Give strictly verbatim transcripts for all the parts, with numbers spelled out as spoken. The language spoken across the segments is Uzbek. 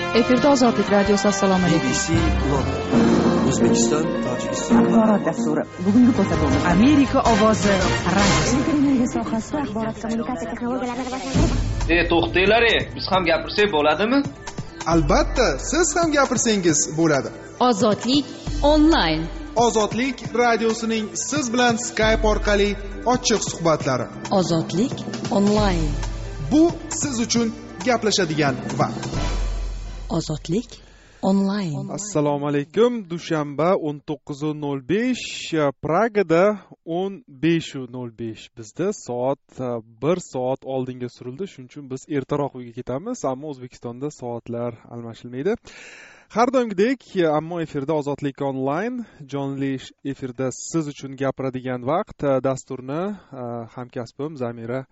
Efirda Ozodlik radiosi. Assalomu alaykum. B B C London, O'zbekiston, Tojikiston. Axborot dasturi. Bugungi ko'rsatuvimiz Amerika ovozi radiosi. Televiziya sohasida axborot kommunikatsiya texnologiyalarini rivojlantirish. E, to'xtanglar, biz ham gapirsak bo'ladimi? Albatta, siz ham gapirsangiz bo'ladi. Ozodlik onlayn. Ozodlik radiosining siz bilan Skype orqali ochiq suhbatlari. Ozodlik onlayn. Bu siz uchun gaplashadigan vaqt. Ozodlik onlayn. Assalomu alaykum. Dushanba o'n to'qqiz nol besh, Pragada o'n besh nol besh. Bizda soat bir soat oldinga surildi. Shuning uchun biz ertaroq uyga ketamiz, ammo O'zbekistonda soatlar almashilmaydi. Har doimgidek, ammo efirda Ozodlik onlayn, jonli efirda siz uchun gapiradigan vaqt dasturni hamkasbim Zamira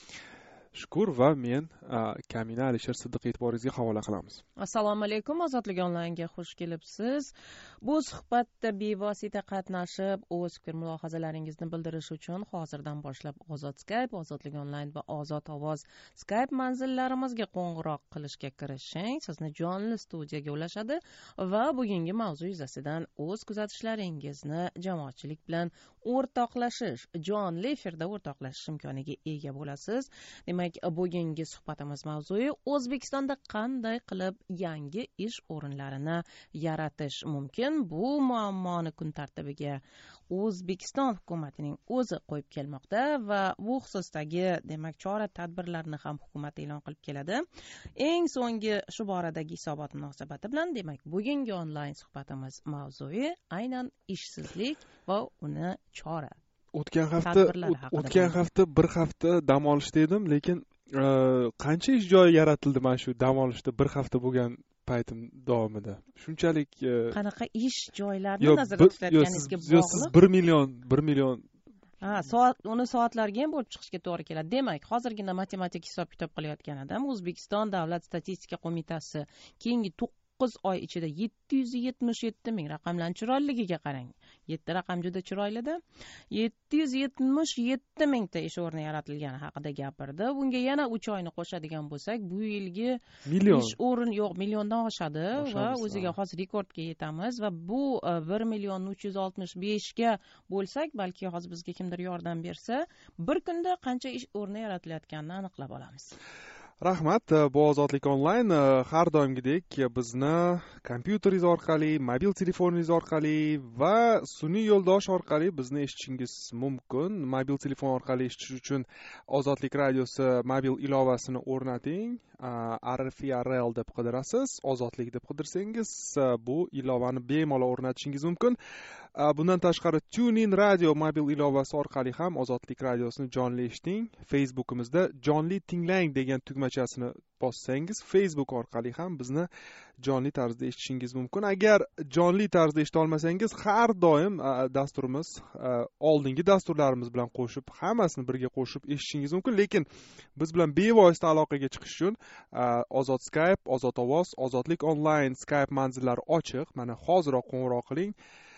Shukur va men Kamina Alisher Siddiq e'tiboringizga havola qilamiz. Assalomu alaykum, Ozodlik onlaynga xush kelibsiz. Bu suhbatda bevosita qatnashib, o'z fikr mulohazalaringizni bildirish uchun hozirdan boshlab Ozod Skype, Ozodlik onlayn va Ozod ovoz Skype manzillarimizga qo'ng'iroq qilishga kirishing. Sizni jonli studiyaga ulashadi va bugungi mavzu yuzasidan o'z kuzatishlaringizni jamoatchilik bilan o'rtoqlashish, jonli efirda o'rtoqlashish imkoniga ega bo'lasiz. Demak, bugungi suhbatimiz mavzui O'zbekistonda qanday qilib yangi ish o'rinlarini yaratish mumkin? Bu muammoni kun tartibiga O'zbekiston hukumatining o'zi qo'yib kelmoqda va bu xususdagi, demak, chora-tadbirlarni ham hukumat e'lon qilib keladi. Eng so'nggi shu boradagi hisobot munosabati bilan, demak, bugungi onlayn suhbatimiz mavzui aynan ishsizlik va uni chora. O'tgan hafta o'tgan hafta bir hafta dam olishda edim, lekin qancha ish joyi yaratildi mana shu dam olishda bir hafta bo'lgan paytim davomida. Shunchalik qanaqa ish joylarini nazarda tutayotganingizga bog'liq. Siz bir million bir million Ha, soat uni soatlarga ham bo'lib chiqishga to'g'ri keladi. Demak, hozirgina matematik hisob-kitob qilayotgan adam O'zbekiston Davlat statistika qo'mitasi keyingi to'qqiz oy ichida yetti yuz yetmish yetti ming raqamlarning chiroyligiga qarang. yetti raqam juda chiroylida. yetti yuz yetmish yetti mingta ish o'rni yaratilgani haqida gapirdi. Bunga yana uch oyni qo'shadigan bo'lsak, bu yilgi million ish o'rin yo'q, milliondan oshadi va o'ziga xos rekordga yetamiz va bu bir million uch yuz oltmish besh ga bo'lsak, balki hozir bizga kimdir yordam bersa, bir kunda qancha ish o'rni yaratilayotganini aniqlab olamiz. Rahmat. Bu Ozodlik onlayn har doimgidek bizni kompyuteringiz orqali, mobil telefoningiz orqali va sun'iy yo'ldosh orqali bizni eshitishingiz mumkin. Mobil telefon orqali eshitish uchun Ozodlik radiosi mobil ilovasini o'rnating. R F R L deb qidirasiz, Ozodlik deb qidirsangiz bu ilovani bemalol o'rnatishingiz mumkin. Bundan tashqari TuneIn radio mobil ilovasi orqali ham Ozodlik radiosini jonli eshiting. Facebookimizda jonli tinglang degan tugmachasini bossangiz, Facebook orqali ham bizni jonli tarzda eshitishingiz mumkin. Agar jonli tarzda eshita olmasangiz, har doim dasturimiz oldingi dasturlarimiz bilan qo'shib, hammasini birga qo'shib eshitishingiz mumkin, lekin biz bilan bevosita aloqaga chiqish uchun Ozod Skype, Ozod ovoz, Ozodlik onlayn Skype manzillari ochiq. Mana hoziroq qo'ng'iroq qiling.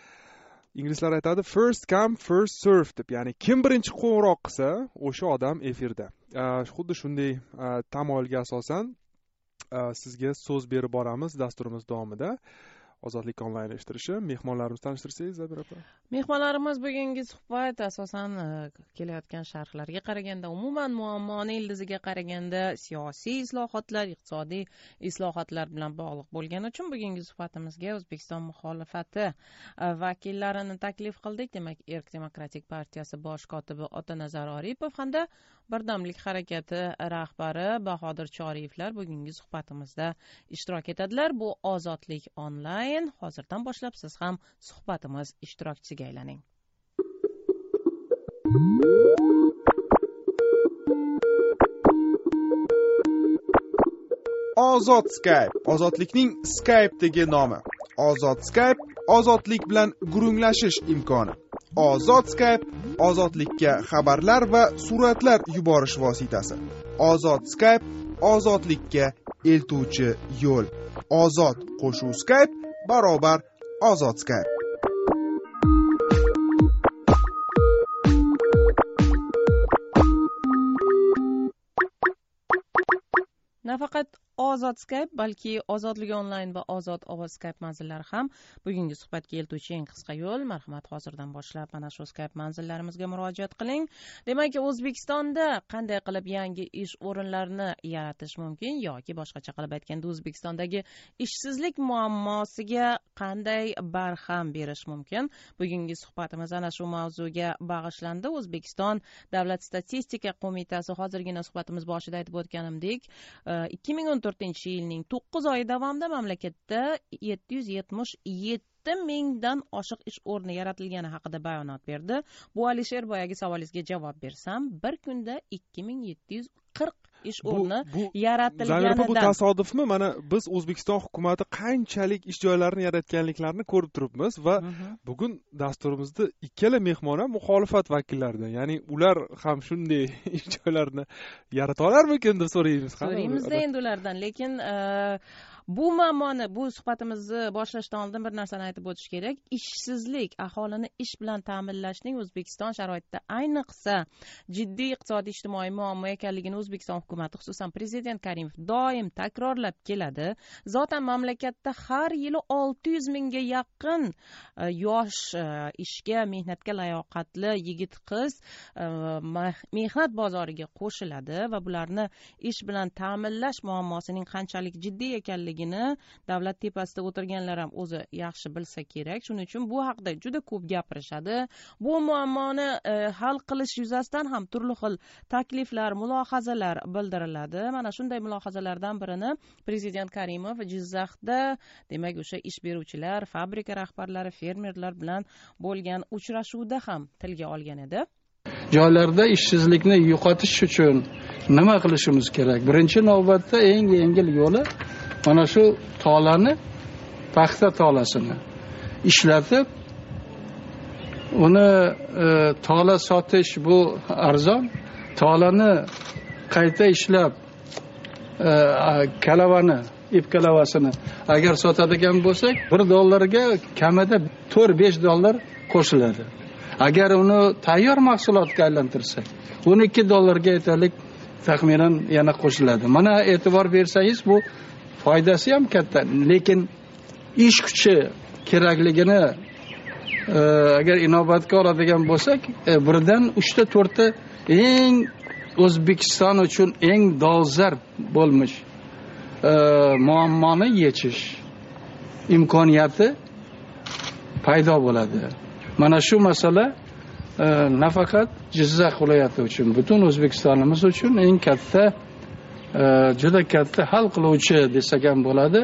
Inglizlar aytadi first come first serve deb, ya'ni kim birinchi qo'ng'iroq qilsa, o'sha odam efirda. Xuddi shunday tamoyilga asosan sizga so'z berib boramiz dasturimiz davomida. Ozodlik onlayn eshittirishi. Mehmonlarimizni tanishtirsangiz, Zabira opa. Mehmonlarimiz bugungi suhbat asosan kelayotgan sharhlarga qaraganda, umuman muammoni ildiziga qaraganda siyosiy islohotlar, iqtisodiy islohotlar bilan bog'liq bo'lgani uchun bugungi suhbatimizga O'zbekiston muxolifati vakillarini taklif qildik. Demak, Erk demokratik partiyasi bosh kotibi Otanazar Oripov hamda Birdamlik harakati rahbari Bahodir Choriyevlar bugungi suhbatimizda ishtirok etadilar. Bu Ozodlik onlayn. Hozirdan boshlab siz ham suhbatimiz ishtirokchisiga aylaning. Ozod Skype, ozodlikning Skype'dagi nomi. Ozod Skype, ozodlik bilan gurunglashish imkoni. Ozod Skype, ozodlikka xabarlar va suratlar yuborish vositasi. Ozod Skype, ozodlikka eltuvchi yo'l. Ozod qo'shuv Skype barobar Ozod Skype. Nafaqat ozod Skype, balki ozodlik onlayn va ozod ovoz Skype manzillari ham bugungi suhbatga eltuvchi eng qisqa yo'l. Marhamat, hozirdan boshlab mana shu Skype manzillarimizga murojaat qiling. Demak, O'zbekistonda qanday qilib yangi ish o'rinlarini yaratish mumkin yoki boshqacha qilib aytganda O'zbekistondagi ishsizlik muammosiga qanday barham berish mumkin? Bugungi suhbatimiz ana shu mavzuga bag'ishlandi. O'zbekiston Davlat statistika qo'mitasi hozirgina suhbatimiz boshida aytib o'tganimdek, ikki ming o'n to'rtinchi yilning to'qqiz oyi davomida mamlakatda yetti yuz yetmish yetti mingdan oshiq ish o'rni yaratilgani haqida bayonot berdi. Bu Alisher boyagi savolingizga javob bersam, bir kunda ikki ming yetti yuz qirq ish o'rni yaratilganidan. Bu tasodifmi? Mana biz O'zbekiston hukumati qanchalik ish joylarini yaratganliklarini ko'rib turibmiz va bugun dasturimizda ikkala mehmon ham muxolifat vakillaridan, ya'ni ular ham shunday ish joylarini yarata olarmikin deb so'raymiz. So'raymiz-da endi ulardan, lekin bu muammoni, bu suhbatimizni boshlashdan oldin bir narsani aytib o'tish kerak. Ishsizlik, aholini ish bilan ta'minlashning O'zbekiston sharoitida ayniqsa jiddiy iqtisodiy ijtimoiy muammo ekanligini O'zbekiston hukumati, xususan Prezident Karimov doim takrorlab keladi. Zotan mamlakatda har yili olti yuz mingga yaqin yosh ishga, mehnatga layoqatli yigit-qiz mehnat bozoriga qo'shiladi va bularni ish bilan ta'minlash muammosining qanchalik jiddiy ekanligi davlat tepasida o'tirganlar ham o'zi yaxshi bilsa kerak. Shuning uchun bu haqda juda ko'p gapirishadi. Bu muammoni e, hal qilish yuzasidan ham turli xil takliflar, mulohazalar bildiriladi. Mana shunday mulohazalardan birini Prezident Karimov Jizzaxda, demak, o'sha ish beruvchilar, fabrika rahbarlari, fermerlar bilan bo'lgan uchrashuvda ham tilga olgan edi. Joylarda ishsizlikni yo'qotish uchun nima qilishimiz kerak? Birinchi navbatda eng yengil yo'li mana shu tolani, paxta tolasini ishlatib, uni e, tola sotish bu arzon, tolani qayta ishlab e, kalavani, ip kalavasini agar sotadigan bo'lsak, bir dollarga kamida to'rt besh dollar qo'shiladi. Agar uni tayyor mahsulotga aylantirsak, o'n ikki dollarga aytaylik taxminan yana qo'shiladi. Mana e'tibor bersangiz, bu foydasi ham katta, lekin ish kuchi kerakligini e, agar inobatga oladigan bo'lsak, e, birdan uchta to'rtta eng O'zbekiston uchun eng dolzarb bo'lmish e, muammoni yechish imkoniyati paydo bo'ladi. Mana shu masala e, nafaqat Jizzax viloyati uchun, butun O'zbekistonimiz uchun eng katta, juda katta hal qiluvchi desak ham bo'ladi,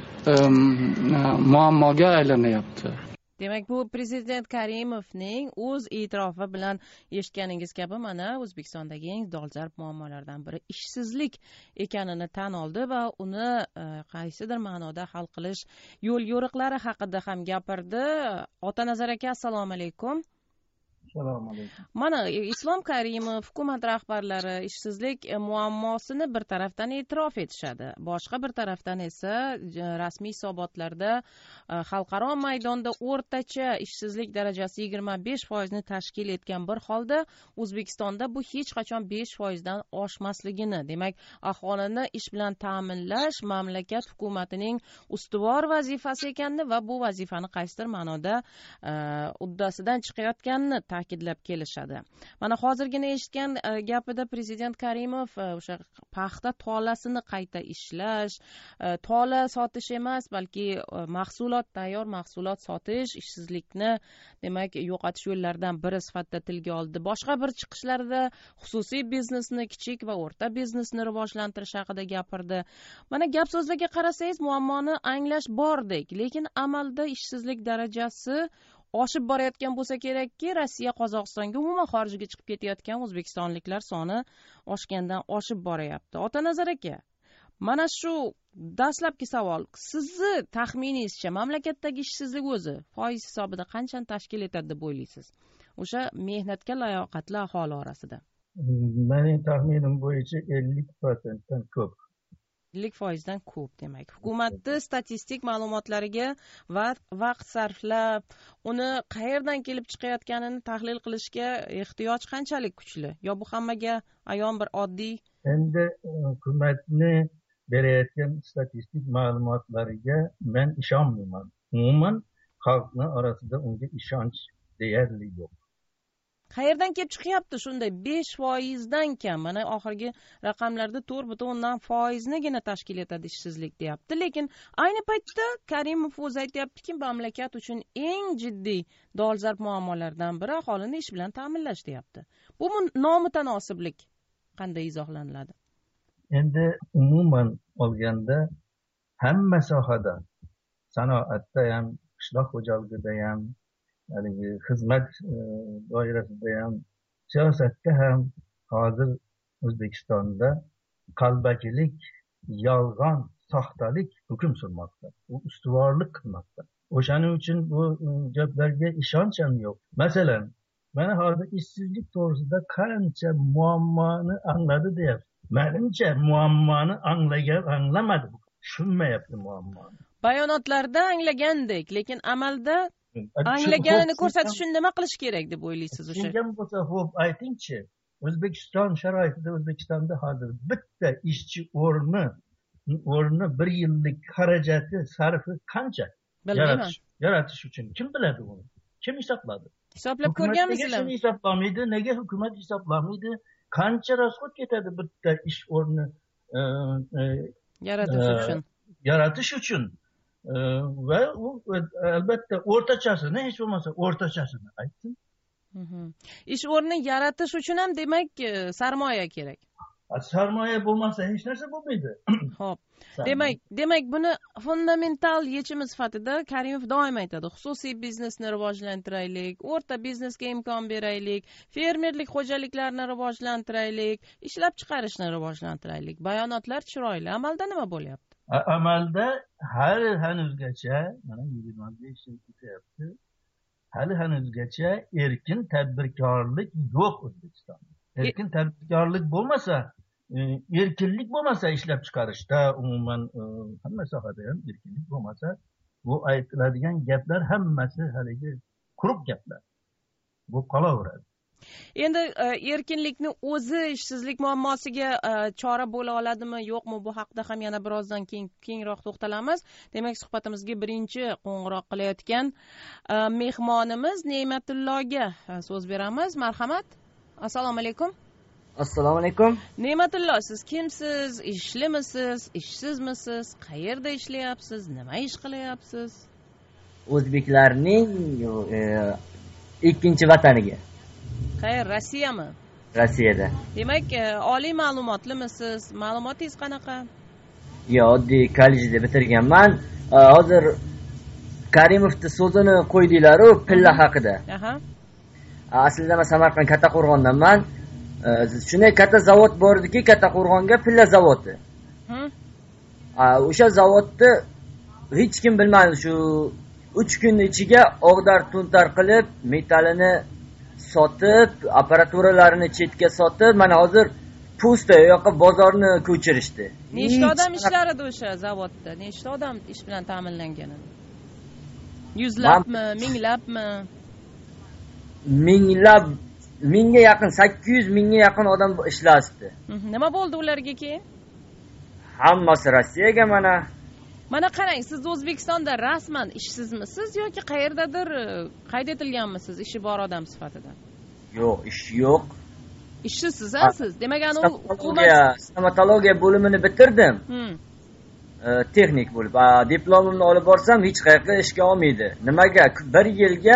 muammoga aylanyapti. Demak, bu Prezident Karimovning o'z e'tirofi bilan eshitganingiz kabi mana O'zbekistondagi eng dolzarb muammolardan biri ishsizlik ekanini tan oldi va uni qaysidir ma'noda hal qilish yo'l yo'riqlari haqida ham gapirdi. Otanazar aka, assalomu alaykum. Assalomu alaykum. Mana Islom Karimov, hukumat rahbarlari ishsizlik muammosini bir tarafdan e'tirof etishadi, boshqa bir tarafdan esa rasmiy hisobotlarda xalqaro maydonda o'rtacha ishsizlik darajasi yigirma besh foizni tashkil etgan bir holda O'zbekistonda bu hech qachon besh foizdan oshmasligini, demak, aholini ish bilan ta'minlash mamlakat hukumatining ustuvor vazifasi ekanini va bu vazifani qaysidir ma'noda uddasidan chiqayotganini ta'kidlab kelishadi. Mana hozirgina eshitgan gapida Prezident Karimov o'sha paxta tolasini qayta ishlash, tola sotish emas, balki mahsulot, tayyor mahsulot sotish ishsizlikni, demak, yo'qotish yo'llaridan biri sifatida tilga oldi. Boshqa bir chiqishlarda xususiy biznesni, kichik va o'rta biznesni rivojlantirish haqida gapirdi. Mana gap so'zlarga qarasangiz, muammoni anglash bordek, lekin amalda ishsizlik darajasi oshib borayotgan bo'lsa kerakki, Rossiya, Qozog'istonga, umuman xorijga chiqib ketayotgan o'zbekistonliklar soni oshgandan oshib boryapti. Otanazar aka, mana shu dastlabki savol, sizni taxminingizcha mamlakatdagi ishsizlik o'zi foiz hisobida qanchani tashkil etadi deb o'ylaysiz? O'sha mehnatga layoqatli aholi orasida. Mening taxminim bo'yicha ellik foizdan ko'p. ellik foizdan ko'p, demak. Hukumatning statistik ma'lumotlariga va vaqt sarflab, uni qayerdan kelib chiqayotganini tahlil qilishga ehtiyoj qanchalik kuchli? Yo bu hammaga ayon bir oddiy? Endi hukumatni berayotgan statistik ma'lumotlariga men ishonmayman. Umuman xalqni orasida unga ishonch deyarli yo'q. qayerdan kelib chiqyapti shunday besh foizdan kam? Mana oxirgi raqamlarda to'rt butun o'ndan foiznigina tashkil etadi ishsizlik deyapti. Lekin ayni paytda Karimov o'zi aytyaptiki, mamlakat uchun eng jiddiy dolzarb muammolardan biri aholini ish bilan ta'minlash deyapti. Bu nomutanosiblik qanday izohlanadi? Endi umuman olganda hamma sohada, sanoatda ham, qishloq xo'jaligida ham, haligi xizmat doirasida ham, siyosatda ham hozir O'zbekistonda qalbakilik, yolg'on, soxtalik hukm surmoqda. U ustuvorlik qilmoqda. O'shaning uchun bu gaplarga ishonch ham yo'q. Masalan, mana hozir ishsizlik to'g'risida qancha muammoni angladi deyapti. Menimcha muammoni anglagan anglamadi. Tushunmayapti muammoni. Bayonotlarda anglagandek, lekin amalda anglaganini ko'rsatish uchun nima qilish kerak deb o'ylaysiz o'sha? Tushungan bo'lsa, xo'p, aytingchi. O'zbekiston sharoitida O'zbekistonda hozir bitta ishchi o'rni o'rni bir yillik xarajati, sarfi qancha? Bilmayman. Yaratish uchun kim biladi uni? Kim hisobladi? Hisoblab ko'rganmisizlar? Nega hisoblamaydi? Nega hukumat hisoblamaydi? Qancha rasxod ketadi bitta ish o'rni yaratish uchun? Yaratish uchun. Va u albatta o'rtachasini, hech bo'lmasa o'rtachasini aytsin. Ish o'rni yaratish uchun ham demak sarmoya kerak. Sarmoya bo'lmasa hech narsa bo'lmaydi. Xo'p. Demak, demak buni fundamental yechimi sifatida Karimov doim aytadi. Xususiy biznesni rivojlantiraylik, o'rta biznesga imkon beraylik, fermerlik xo'jaliklarini rivojlantiraylik, ishlab chiqarishni rivojlantiraylik. Bayonotlar chiroyli, amalda nima bo'lyapti? Amalda hali hanuzgacha, mana yigirma besh yil ketyapti. Hali hanuzgacha erkin tadbirkorlik yo'q O'zbekistonda. Erkin tadbirkorlik bo'lmasa, erkinlik bo'lmasa ishlab chiqarishda, umuman hamma sohada ham erkinlik bo'lmasa, bu aytiladigan gaplar hammasi haligi quruq gaplar. Bu qolaveradi. Endi erkinlikni o'zi ishsizlik muammosiga chora bo'la oladimi, yo'qmi? Bu haqida ham yana birozdan keyin kengroq to'xtalamiz. Demak, suhbatimizga birinchi qo'ng'iroq qilayotgan mehmonimiz Ne'matulloga so'z beramiz. Marhamat. Assalomu alaykum. Assalomu alaykum. Ne'matullo, siz kimsiz? Ishlimisiz? Ishsizmisiz? Qayerda ishlayapsiz? Nima ish qilyapsiz? O'zbeklarning ikkinchi vataniga. Qayer, Rossiyami? Rossiyada. Demak, oliy ma'lumotlimisiz? Ma'lumotingiz qanaqa? Yo, oddiy kollejda bitirganman. Hozir Karimovning so'zini qo'ydinglar-ku pilla haqida. Aha. Aslida men Samarqand Kattaqo'rg'ondanman. Shunday katta zavod bor ediki, Kattaqo'rg'onga pilla zavodi. Hm. O'sha zavodni hech kim bilmadi. Shu uch kun ichiga og'dar tuntar qilib, metallini sotib, apparaturalarini chetga sotib, mana hozir pusta yoqqa bozorni ko'chirishdi. Nechta odam ishlar edi o'sha zavodda? Nechta odam ish bilan ta'minlangan edi? Yuzlabmi, minglabmi? Minglab, mingga yaqin, sakkiz yuz mingga yaqin odam ishlasdi. Nima bo'ldi ularga keyin? Hammasi Rossiyaga mana. Mana qarang, siz O'zbekistonda rasman ishsizmisiz yoki qayerdadir qayd etilganmisiz ishi bor odam sifatida? Yo'q, ish yo'q. Ishsiz ha siz. Demak, ana hukumat stomatologiya bo'limini bitirdim. Texnik bo'lib, diplomimni olib borsam hech qayerga ishga olmaydi. Nimaga? bir yilga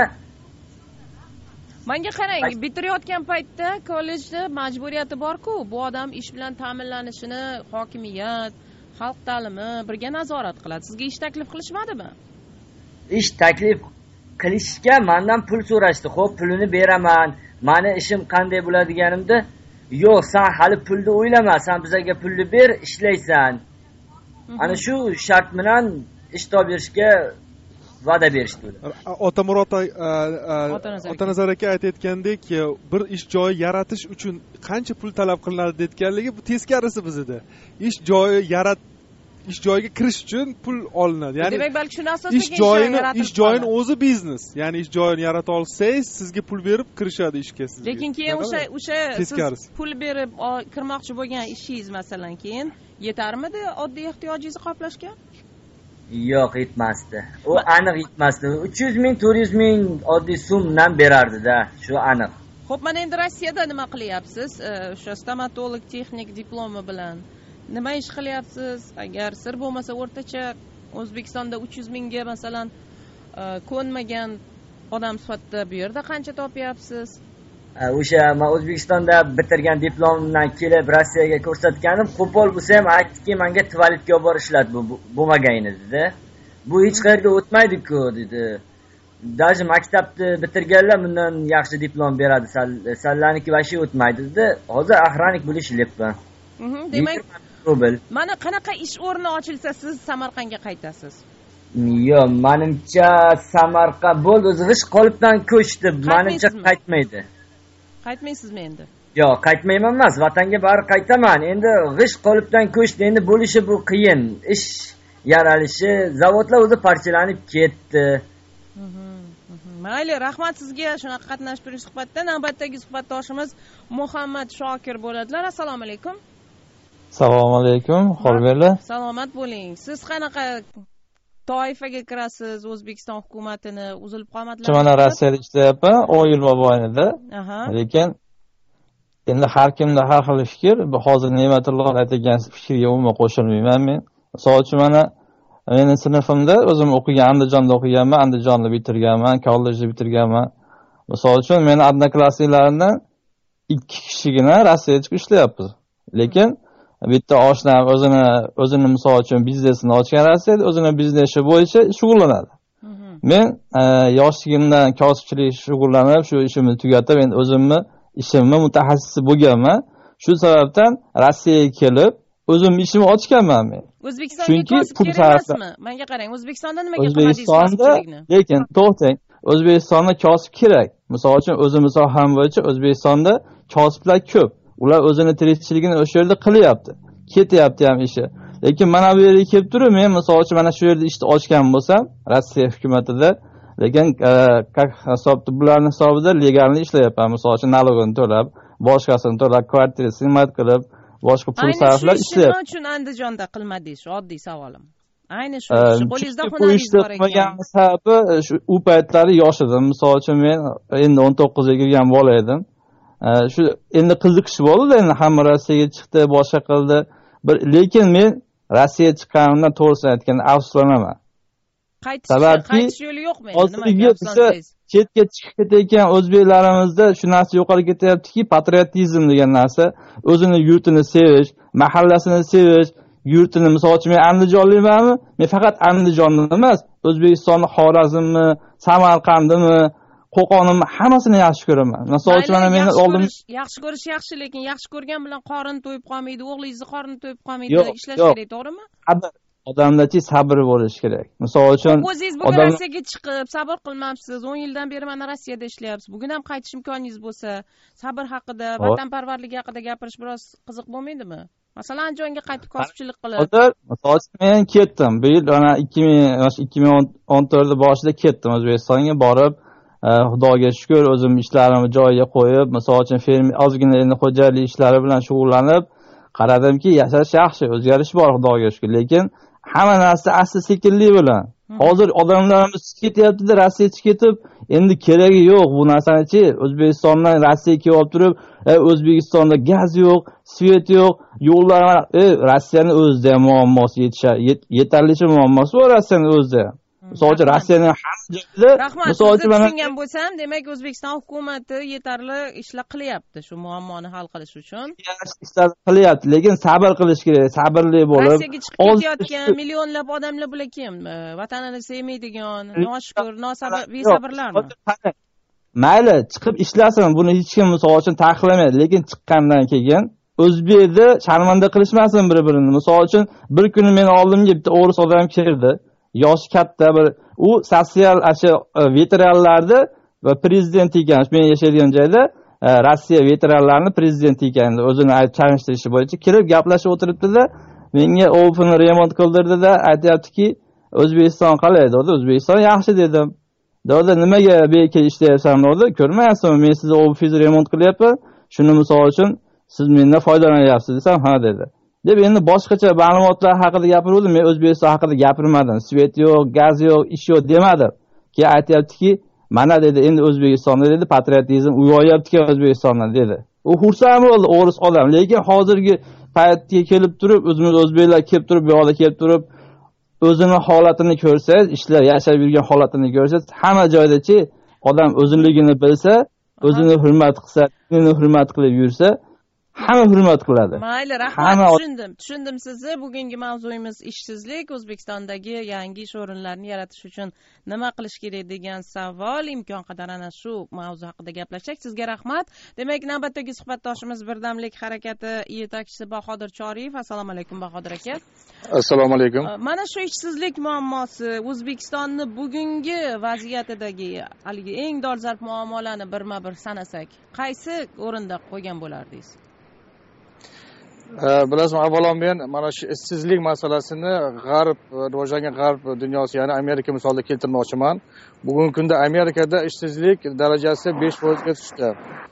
Menga qarang, bitirayotgan paytda kollejda majburiyati bor-ku, bu odam ish bilan ta'minlanishini hokimiyat, xalq ta'limi birga nazorat qiladi. Sizga ish taklif qilishmadimi? Ish taklif qilishga mendan pul so'rashdi. Xo'p, pulini beraman. Meni ishim qanday bo'ladiganimda, yo'q, sen hali pulni o'ylama, sen bizga pulni ber, ishlaysan. Ana shu shart bilan ish topishga va'da berishdi. Otamurod Otanazar aka aytayotgandek, bir ish joyi yaratish uchun qancha pul talab qilinadi deyotganligi bu teskarisi bizda. Ish joyi yarat ish joyiga kirish uchun pul olinadi. Ya'ni demak, balki shuni asosida ish joyini ish joyini o'zi biznes. Ya'ni ish joyini yarata olsangiz, sizga pul berib kirishadi ishga sizga. Lekin keyin o'sha o'sha siz pul berib kirmoqchi bo'lgan ishingiz masalan keyin yetarmidi oddiy ehtiyojingizni qoplashga? Yo'q, yetmasdi. U aniq yetmasdi. uch yuz ming to'rt yuz ming oddiy so'mdan berardi-da, shu aniq. Xo'p, mana endi Rossiyada nima qilyapsiz? O'sha stomatolog texnik diplomi bilan nima ish qilyapsiz? Agar sir bo'lmasa, o'rtacha O'zbekistonda uch yuz mingga masalan ko'nmagan odam sifatida bu yerda qancha topyapsiz? O'sha men O'zbekistonda bitirgan diplomimdan kelib Rossiyaga ko'rsatganim, qo'pol bo'lsa ham aytdiki, menga tvalidga olib bor ishlat bu bo'lmagan edi-da. Bu hech qayerga o'tmaydi-ku dedi. Даже maktabni bitirganlar bundan yaxshi diplom beradi. Sallaniki vashi o'tmaydi dedi. Hozir охранник bo'lib ishlayapman. Demak, mana qanaqa ish o'rni ochilsa siz Samarqandga qaytasiz? Yo'q, menimcha Samarqand bo'ldi, o'zi g'ish qolipdan ko'chdi. Menimcha qaytmaydi. Qaytmaysizmi endi? Yo'q, qaytmayman emas, vatanga bari qaytaman. Endi g'ish qolipdan ko'chdi, endi bo'lishi bu qiyin. Ish yaralishi, zavodlar o'zi parchalanib ketdi. Mayli, rahmat sizga shunaqa qatnashib turing suhbatda. Navbatdagi suhbatdoshimiz Muhammad Shokir bo'ladilar. Assalomu alaykum. Assalomu alaykum, xorberlar. Salomat bo'ling. Siz qanaqa toifaga kirasiz? O'zbekiston hukumatini uzilib qomatlar. Mana Rossiyada ishlayapman, o'n yil mobaynida. Lekin endi har kimda har xil fikr. Bu hozir Ne'matulloh aytgan fikrga umuman qo'shilmayman men. Misol uchun mana meni sinfimda o'zim o'qigan, Andijonda o'qiganman, Andijonda bitirganman, kollejni bitirganman. Misol uchun meni odnoklassniklarimdan ikki kishigina Rossiyaga chiqib ishlayapmiz. Lekin bitta oshnam o'zini o'zini misol uchun biznesini ochgan Rossiyada, o'zini biznesi bo'yicha shug'ullanadi. Men yoshligimdan kosibchilik shug'ullanib, shu ishimni tugatib, endi o'zimni ishimni mutaxassisi bo'lganman. Shu sababdan Rossiyaga kelib, o'zim ishimni ochganman men. O'zbekistonga kosib kerak emasmi? Menga qarang, O'zbekistonda nimaga qilmadingiz kosibchilikni? Lekin to'xtang, O'zbekistonda kosib kerak. Misol uchun o'zimiz soham bo'yicha O'zbekistonda kosiblar ko'p. Ular o'zini tirikchiligini o'sha yerda qilyapti. Ketyapti ham ishi. Lekin mana bu yerga kelib turib, men misol uchun mana shu yerda ishni ochgan bo'lsam, Rossiya hukumatida, lekin hisobda bularning hisobida legalni ishlayapman. Misol uchun nalogini to'lab, boshqasini to'lab, kvartira xizmat qilib, boshqa pul sarflab ishlayapman. Nima uchun Andijonda qilmadingiz? Oddiy savolim. Ayni shu qo'lingizda hunaringiz bor ekan. Sababi shu u paytlari yosh edim. Misol uchun men endi o'n to'qqizga kirgan bola edim. Shu endi qiziqish bo'ldi, endi hamma Rossiyaga chiqdi, boshqa qildi. Bir lekin men Rossiyaga chiqqanimdan to'g'risini aytganda afsuslanaman. Qaytish yo'li yo'qmi? Nima afsuslansangiz? Chetga chiqib ketayotgan o'zbeklarimizda shu narsa yo'qolib ketyaptiki, patriotizm degan narsa, o'zini yurtini sevish, mahallasini sevish, yurtini, misol uchun men Andijonlimanmi? Men faqat Andijonni emas, O'zbekistonni Xorazmni, Samarqandni, Qo'qonimni hammasini yaxshi ko'raman. Misol uchun mana meni oldim. Yaxshi ko'rish yaxshi, lekin yaxshi ko'rgan bilan qorin to'yib qolmaydi, o'g'lingizni qorni to'yib qolmaydi, ishlash kerak, to'g'rimi? Odamlarchi sabr bo'lish kerak. Misol uchun o'zingiz bugun Rossiyaga chiqib sabr qilmabsiz. o'n yildan beri mana Rossiyada ishlayapsiz. Bugun ham qaytish imkoningiz bo'lsa, sabr haqida, vatanparvarlik haqida gapirish biroz qiziq bo'lmaydimi? Masalan, Andijonga qaytib kosibchilik qilib. Hozir misol uchun men ketdim. Bu yil mana ikki ming o'n to'rt boshida ketdim O'zbekistonga borib, Xudoga shukr, o'zim ishlarimni joyiga qo'yib, misol uchun fermer ozgina endi xo'jalik ishlari bilan shug'ullanib, qaradimki, yashash yaxshi, o'zgarish bor, Xudoga shukr. Lekin hamma narsa asta-sekinlik bilan. Hozir odamlarimiz ketyapti-da, Rossiyaga ketib, endi keragi yo'q bu narsani-chi, O'zbekistondan Rossiyaga kelib turib, O'zbekistonda gaz yo'q, svet yo'q, yo'llar, Rossiyaning o'zida ham muammosi yetarlicha muammosi bor Rossiyaning o'zida. Misol uchun Rossiyaning hamma joyida, misol uchun mana tushungan bo'lsam, demak O'zbekiston hukumati yetarli ishlar qilyapti shu muammoni hal qilish uchun. Ishlar qilyapti, lekin sabr qilish kerak, sabrli bo'lib. Rossiyaga chiqib ketayotgan millionlab odamlar bular kim? Vatanini sevmaydigan, noshukur, nosabr, besabrlarmi? Mayli, chiqib ishlasin, buni hech kim misol uchun taqiqlamaydi, lekin chiqqandan keyin O'zbekda sharmanda qilishmasin bir-birini. Misol uchun bir kuni men oldimga bitta o'ris odam kirdi. Yoshi katta bir u sotsial asha veteranlarni va prezident ekan. Men yashaydigan joyda Rossiya veteranlarini prezident ekan. O'zini aytib chanishtirishi bo'yicha kirib gaplashib o'tiribdi-da, menga ofini remont qildirdi-da, aytayaptiki, O'zbekiston qalay dedi. O'zbekiston yaxshi dedim. Dedi, nimaga bu yerga ishlayapsan dedi. Ko'rmayapsizmi, men sizni ofisingizni remont qilyapman. Shuni misol uchun siz mendan foydalanyapsiz desam, ha dedi. deb endi boshqacha ma'lumotlar haqida gapiruvdim. Men O'zbekiston haqida gapirmadim. Svet yo'q, gaz yo'q, ish yo'q demadim. Keyin aytayaptiki, mana dedi, endi O'zbekistonda dedi patriotizm uyg'onyapti O'zbekistonda dedi. U xursand bo'ldi o'ris odam, lekin hozirgi paytga kelib turib, o'zimiz o'zbeklar kelib turib, bu yoqda kelib turib, o'zini holatini ko'rsangiz, ishlar yashab yurgan holatini ko'rsangiz, hamma joydachi odam o'zligini bilsa, o'zini hurmat qilsa, o'zini hurmat qilib yursa, hamma hurmat qiladi. Mayli, rahmat, tushundim. Tushundim sizni. Bugungi mavzuyimiz ishsizlik, O'zbekistondagi yangi ish o'rinlarini yaratish uchun nima qilish kerak degan savol. Imkon qadar ana shu mavzu haqida gaplashsak. Sizga rahmat. Demak, navbatdagi suhbatdoshimiz Birdamlik harakati yetakchisi Bahodir Choriyev. Assalomu alaykum Bahodir aka. Assalomu alaykum. Mana shu ishsizlik muammosi O'zbekistonni bugungi vaziyatidagi haligi eng dolzarb muammolarni birma-bir sanasak, qaysi o'rinda qo'ygan bo'lardingiz? Bilasizmi, avvalo men mana shu ishsizlik masalasini g'arb, rivojlangan g'arb dunyosi, ya'ni Amerika misolida keltirmoqchiman. Bugungi kunda Amerikada ishsizlik darajasi besh foizga tushdi.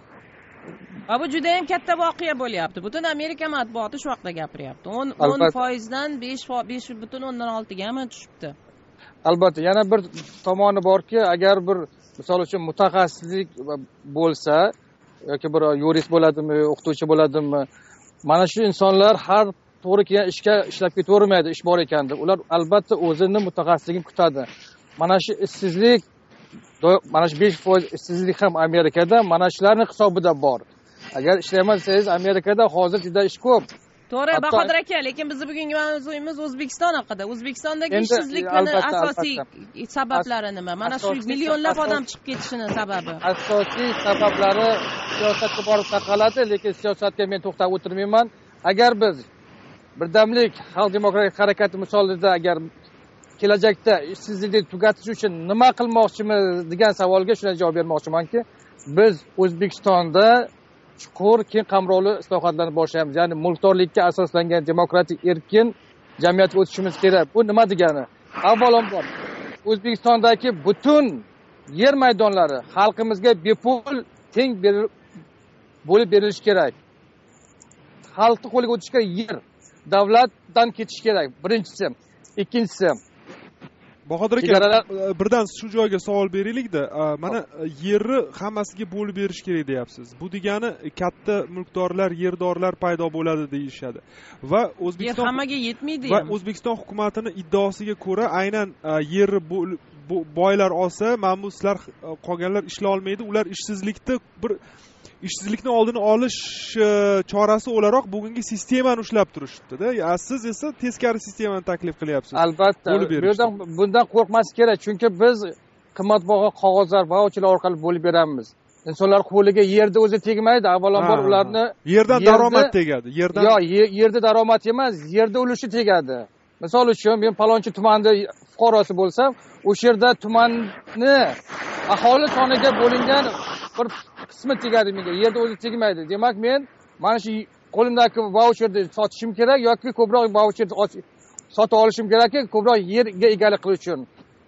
Va bu juda ham katta voqea bo'lyapti. Butun Amerika matbuoti shu haqda gapiryapti. o'n foizdan besh butun o'ndan oltiga ham tushibdi. Albatta, yana bir tomoni borki, agar bir misol uchun mutaxassislik bo'lsa yoki bir yurist bo'ladimi, o'qituvchi bo'ladimi, mana shu insonlar har to'g'ri kelgan ishga ishlab ketavermaydi, ish bor ekan deb. Ular albatta o'zini mutaxassisligini kutadi. Mana shu ishsizlik, mana shu besh foiz ishsizlik ham Amerikada mana shularning hisobida bor. Agar ishlaymasangiz, Amerikada hozir juda ish ko'p. To'g'ri, Bahodir aka, lekin biz bugungi mavzuyimiz O'zbekiston haqida. O'zbekistondagi ishsizlikning asosiy sabablari nima? Mana shu millionlab odam chiqib ketishining sababi. Asosiy sabablari siyosatga borib taqaladi, lekin siyosatga men to'xtab o'tirmayman. Agar biz Birdamlik xalq demokratik harakati misolida agar kelajakda ishsizlikni tugatish uchun nima qilmoqchimiz degan savolga shunday javob bermoqchimanki, biz O'zbekistonda chuqur keng qamrovli islohotlarni boshlaymiz. Ya'ni mulkdorlikka asoslangan demokratik erkin jamiyatga o'tishimiz kerak. Bu nima degani? Avvalambor O'zbekistondagi butun yer maydonlari xalqimizga bepul teng bo'lib berilishi kerak. Xalqning qo'liga o'tishi kerak yer, davlatdan ketish kerak. Birinchisi, ikkinchisi Bahodir aka, birdan shu joyga savol beraylik-da. Mana yerni hammasiga bo'lib berish kerak deyapsiz. Bu degani katta mulkdorlar, yerdorlar paydo bo'ladi deyishadi. Va O'zbekiston hammaga yetmaydi. Va O'zbekiston hukumatining iddaosiga ko'ra, aynan yerni boylar olsa, ma'murlar qolganlar ishlay olmaydi. Ular ishsizlikni bir ishsizlikni oldini olish chorasi o'laroq bugungi sistemani ushlab turishibdi-da. Siz esa teskari sistemani taklif qilyapsiz. Albatta, bu yerdan bundan qo'rqmas kerak, chunki biz qimmatbaho qog'ozlar, vaucherlar orqali bo'lib beramiz. Insonlar qo'liga yerda o'zi tegmaydi, avvalambor ularni yerdan daromad tegadi. Yerdan Yo'q, yerda daromad emas, yerda ulushi tegadi. Misol uchun, men palonchi tumanda fuqarosi bo'lsam, o'sha yerda tumanni aholi soniga bo'lingan bir qismi tegadi menga, yerda o'zi tegmaydi. Demak, men mana shu qo'limdagi vaucherni sotishim kerak yoki ko'proq vaucherni sotib olishim kerakki, ko'proq yerga egalik qilish uchun.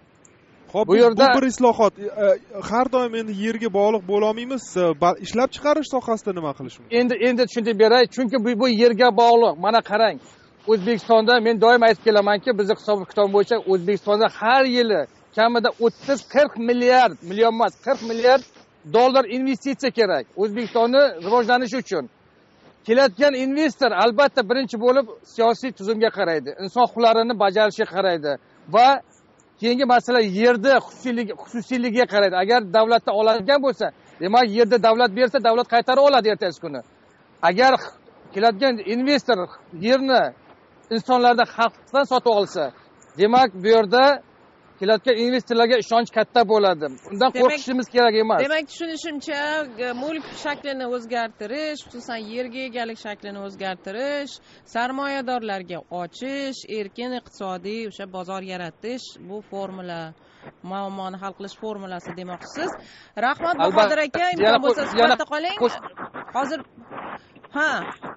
Xo'p, bu yerda bir islohot. Har doim endi yerga bog'liq bo'la olmaymiz. Ishlab chiqarish sohasida nima qilish mumkin? Endi endi tushuntirib beray, chunki bu bu yerga bog'liq. Mana qarang. O'zbekistonda men doim aytib kelamanki, bizning hisob kitob bo'yicha O'zbekistonda har yili kamida o'ttiz qirq milliard, million emas, qirq milliard dollar investitsiya kerak O'zbekistonni rivojlanishi uchun. Keladigan investor albatta birinchi bo'lib siyosiy tuzumga qaraydi, inson huquqlarini bajarishiga qaraydi va keyingi masala yerda xususiyligi xususiyligiga qaraydi. Agar davlatdan oladigan bo'lsa, demak yerda davlat bersa, davlat qaytarib oladi ertasi kuni. Agar keladigan investor yerni insonlardan, xalqdan sotib olsa, demak bu yerda keladigan investorlarga ishonch katta bo'ladi. Undan qo'rqishimiz kerak emas. Demak, tushunishimcha, mulk shaklini o'zgartirish, xususan yerga egalik shaklini o'zgartirish, sarmoyadorlarga ochish, erkin iqtisodiy o'sha bozor yaratish bu formula, muammoni hal qilish formulasi demoqchisiz. Rahmat Bahodir aka, imkon bo'lsa suhbatda qoling. Hozir ha.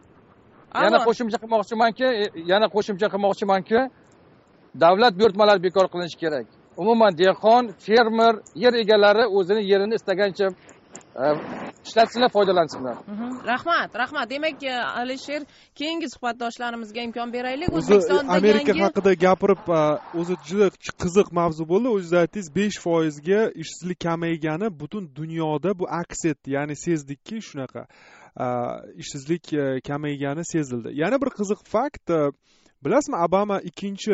Yana qo'shimcha qilmoqchimanki, yana qo'shimcha qilmoqchimanki, davlat buyurtmalari bekor qilinishi kerak. Umuman dehqon, fermer, yer egalari o'zini yerini istagancha ishlatsinlar, foydalansinlar. Rahmat, rahmat. Demak, Alisher, keyingi suhbatdoshlarimizga imkon beraylik. O'zi Amerika haqida gapirib, o'zi juda qiziq mavzu bo'ldi. O'zingiz aytdingiz, besh foizga ishsizlik kamaygani butun dunyoda bu aks etdi. Ya'ni sezdikki, shunaqa ishsizlik kamaygani sezildi. Yana bir qiziq fakt, bilasizmi, Obama ikkinchi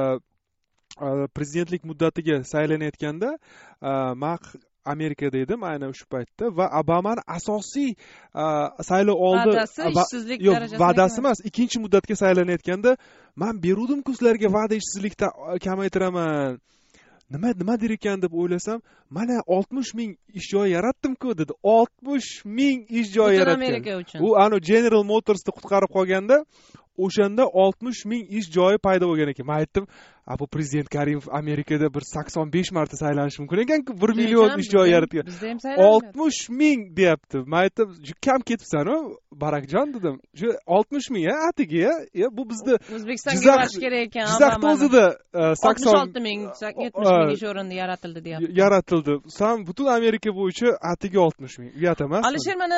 prezidentlik muddatiga saylanayotganda men Amerikada edim aynan o'sha paytda va Obamani asosiy saylov oldi va'dasi ishsizlik darajasi va'dasi emas, ikkinchi muddatga saylanayotganda men beruvdim-ku sizlarga va'da ishsizlikni kamaytiraman. Nima nima der ekan deb o'ylasam, mana oltmish ming ish joyi yaratdim-ku dedi. oltmish ming ish joyi yaratgan. Amerika uchun. U ano General Motorsni qutqarib qolganda o'shanda oltmish ming ish joyi paydo bo'lgan ekan. Men aytdim, "A bu prezident Karimov Amerikada bir sakson besh marta saylanishi mumkin ekan-ku, bir million ish joyi yaratgan. oltmish ming deyapti." Men aytdim, "Kam ketibsan-ku, Barakjon" dedim. Shu oltmish ming a atiga, ya bu bizni O'zbekistonga borish kerak ekan. Jizzaxda o'zida sakson olti ming, yetmish ming ish o'rni yaratildi deyapti. Yaratildi. Sam butun Amerika bo'yicha atiga oltmish ming. Uyat emas. Alisher, mana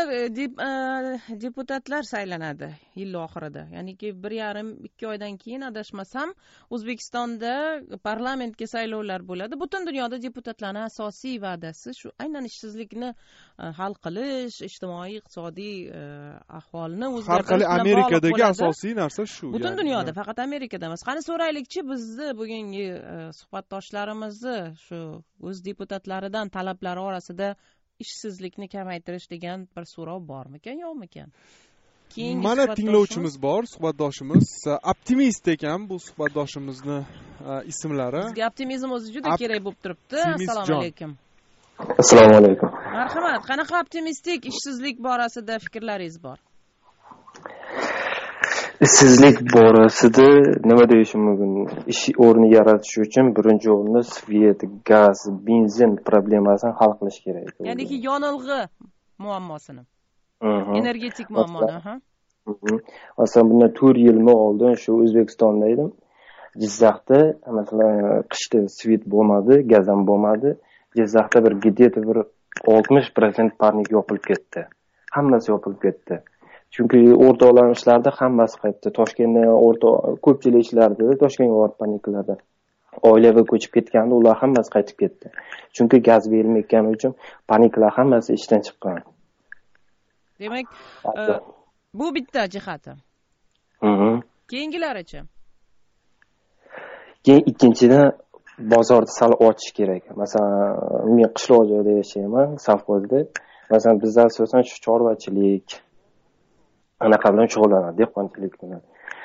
deputatlar saylanadi yil oxirida. Ya'ni bir yarim ikki oydan keyin adashmasam O'zbekistonda parlamentga saylovlar bo'ladi. Butun dunyoda deputatlarning asosiy va'dasi shu aynan ishsizlikni hal qilish, ijtimoiy iqtisodiy ahvolni o'zgartirish. Har qalay Amerikadagi asosiy narsa shu. Butun dunyoda, faqat Amerikada emas. Qani so'raylikchi, bizni bugungi suhbatdoshlarimizni shu o'z deputatlaridan talablari orasida ishsizlikni kamaytirish degan bir so'rov bormikan, yo'qmikan? Mana tinglovchimiz bor, suhbatdoshimiz optimist ekan bu suhbatdoshimizni ismlari. Sizga optimizm o'zi juda kerak bo'lib turibdi. Assalomu alaykum. Assalomu alaykum. Marhamat, qanaqa optimistik ishsizlik borasida fikrlaringiz bor? Ishsizlik borasida nima deyishim mumkin? Ish o'rni yaratish uchun birinchi o'rinda svet, gaz, benzin problemasini hal qilish kerak. Ya'ni yonilg'i muammosini. Energetik muammoni, ha. Masalan, bundan to'rt yilmi oldin shu O'zbekistonda edim. Jizzaxda, masalan, qishda svet bo'lmadi, gaz ham bo'lmadi. Jizzaxda bir где-то bir oltmish foiz parnik yopilib ketdi. Hammasi yopilib ketdi. Chunki o'rtoqlanishlarda hammasi qaytdi. Toshkentda o'rta ko'pchilik ishlardi, Toshkentga borib parniklarda. Oilaga ko'chib ketganda ular hammasi qaytib ketdi. Chunki gaz berilmayotgani uchun parniklar hammasi ishdan chiqqan. Demak, bu bitta jihati. Keyingilarichi? Keyin ikkinchidan bozorni sal ochish kerak. Masalan, men qishloq joyda yashayman, savxozda. Masalan, bizda asosan shu chorvachilik anaqa bilan shug'ullanadi, dehqonchilik bilan.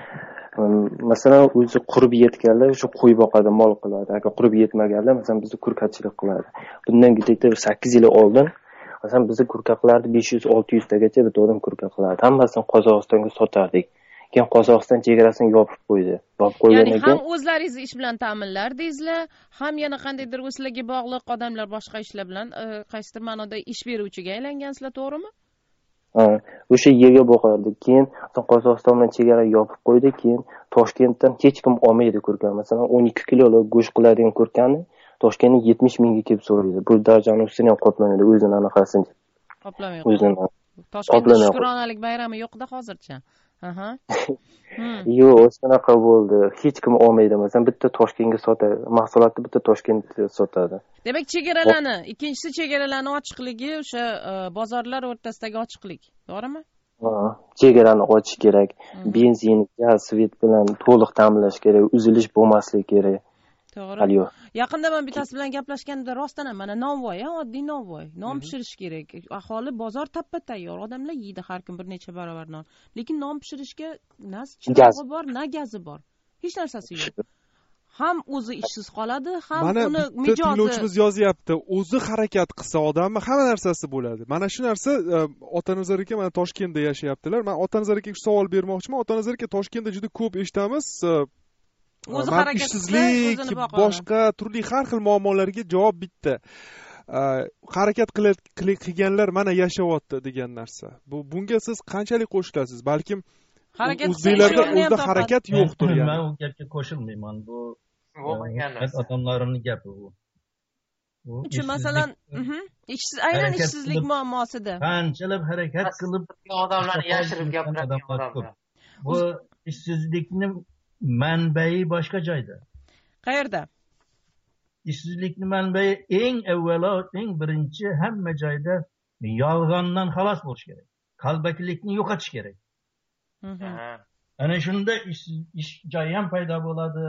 Masalan, o'zi qurib yetganlar shu qo'y boqadi, mol qiladi. Agar qurib yetmaganlar, masalan, bizda kurkachilik qiladi. Bundan где-то sakkiz yil oldin masalan bizda kurka qilardi besh yuz olti yuz tagacha bitta odam kurka qilardi. Hammasini Qozog'istonga sotardik. Keyin Qozog'iston chegarasini yopib qo'ydi. Yopib qo'ygandan keyin ham o'zlaringizni ish bilan ta'minlardingizlar, ham yana qandaydir o'slarga bog'liq odamlar boshqa ishlar bilan qaysidir ma'noda ish beruvchiga aylangansizlar, to'g'rimi? Ha, o'sha yerga boqardik. Keyin Qozog'iston bilan chegara yopib qo'ydi. Keyin Toshkentdan hech kim olmaydi kurka. Masalan, o'n ikki kilolog go'sht qiladigan kurkani Toshkentga yetmish mingga kelib so'raydi. Bu darajani ustini ham qoplamaydi, o'zini anaqasini. Qoplamaydi. O'zini. Toshkentda shukronalik bayrami yo'q-da hozircha. Aha. Yo'q, o'shanaqa bo'ldi. Hech kim olmaydi. Masalan, bitta Toshkentga sotadi. Mahsulotni bitta Toshkentga sotadi. Demak, chegaralarni, ikkinchisi chegaralarning ochiqligi, o'sha bozorlar o'rtasidagi ochiqlik, to'g'rimi? Ha, chegarani ochish kerak. Benzin, gaz, svet bilan to'liq ta'minlash kerak. Uzilish bo'lmasligi kerak. To'g'ri. Yaqinda men bittasi bilan gaplashganda rostdan ham mana nonvoy, oddiy nonvoy, non pishirish kerak. Aholi bozor tappa tayyor, odamlar yeydi har kun bir necha barobar non. Lekin non pishirishga na chirog'i bor, na gazi bor. Hech narsasi yo'q. Ham o'zi ishsiz qoladi, ham uni mijozi. Mana tinglovchimiz yozyapti, o'zi harakat qilsa odamni hamma narsasi bo'ladi. Mana shu narsa Otanazar aka mana Toshkentda yashayaptilar. Men Otanazar akaga savol bermoqchiman. Otanazar aka Toshkentda juda ko'p eshitamiz. O'zi harakat ishsizlik, boshqa turli har xil muammolarga javob bitta. Harakat qilganlar mana yashayapti degan narsa. Bu bunga siz qanchalik qo'shilasiz? Balkim o'zbeklarda o'zida harakat yo'qdir yani. Men u gapga qo'shilmayman. Bu odamlarning gapi bu. uchun masalan ishsiz aynan ishsizlik muammosida qanchalar harakat qilib odamlarni yashirib gapiradigan odamlar bu ishsizlikni manbai boshqa joyda. Qayerda? Ishsizlikni manbai eng avvalo eng birinchi hamma joyda yolg'ondan xalos bo'lish kerak. Qalbakillikni yo'qotish kerak. Ana shunda ish joyi ham paydo bo'ladi.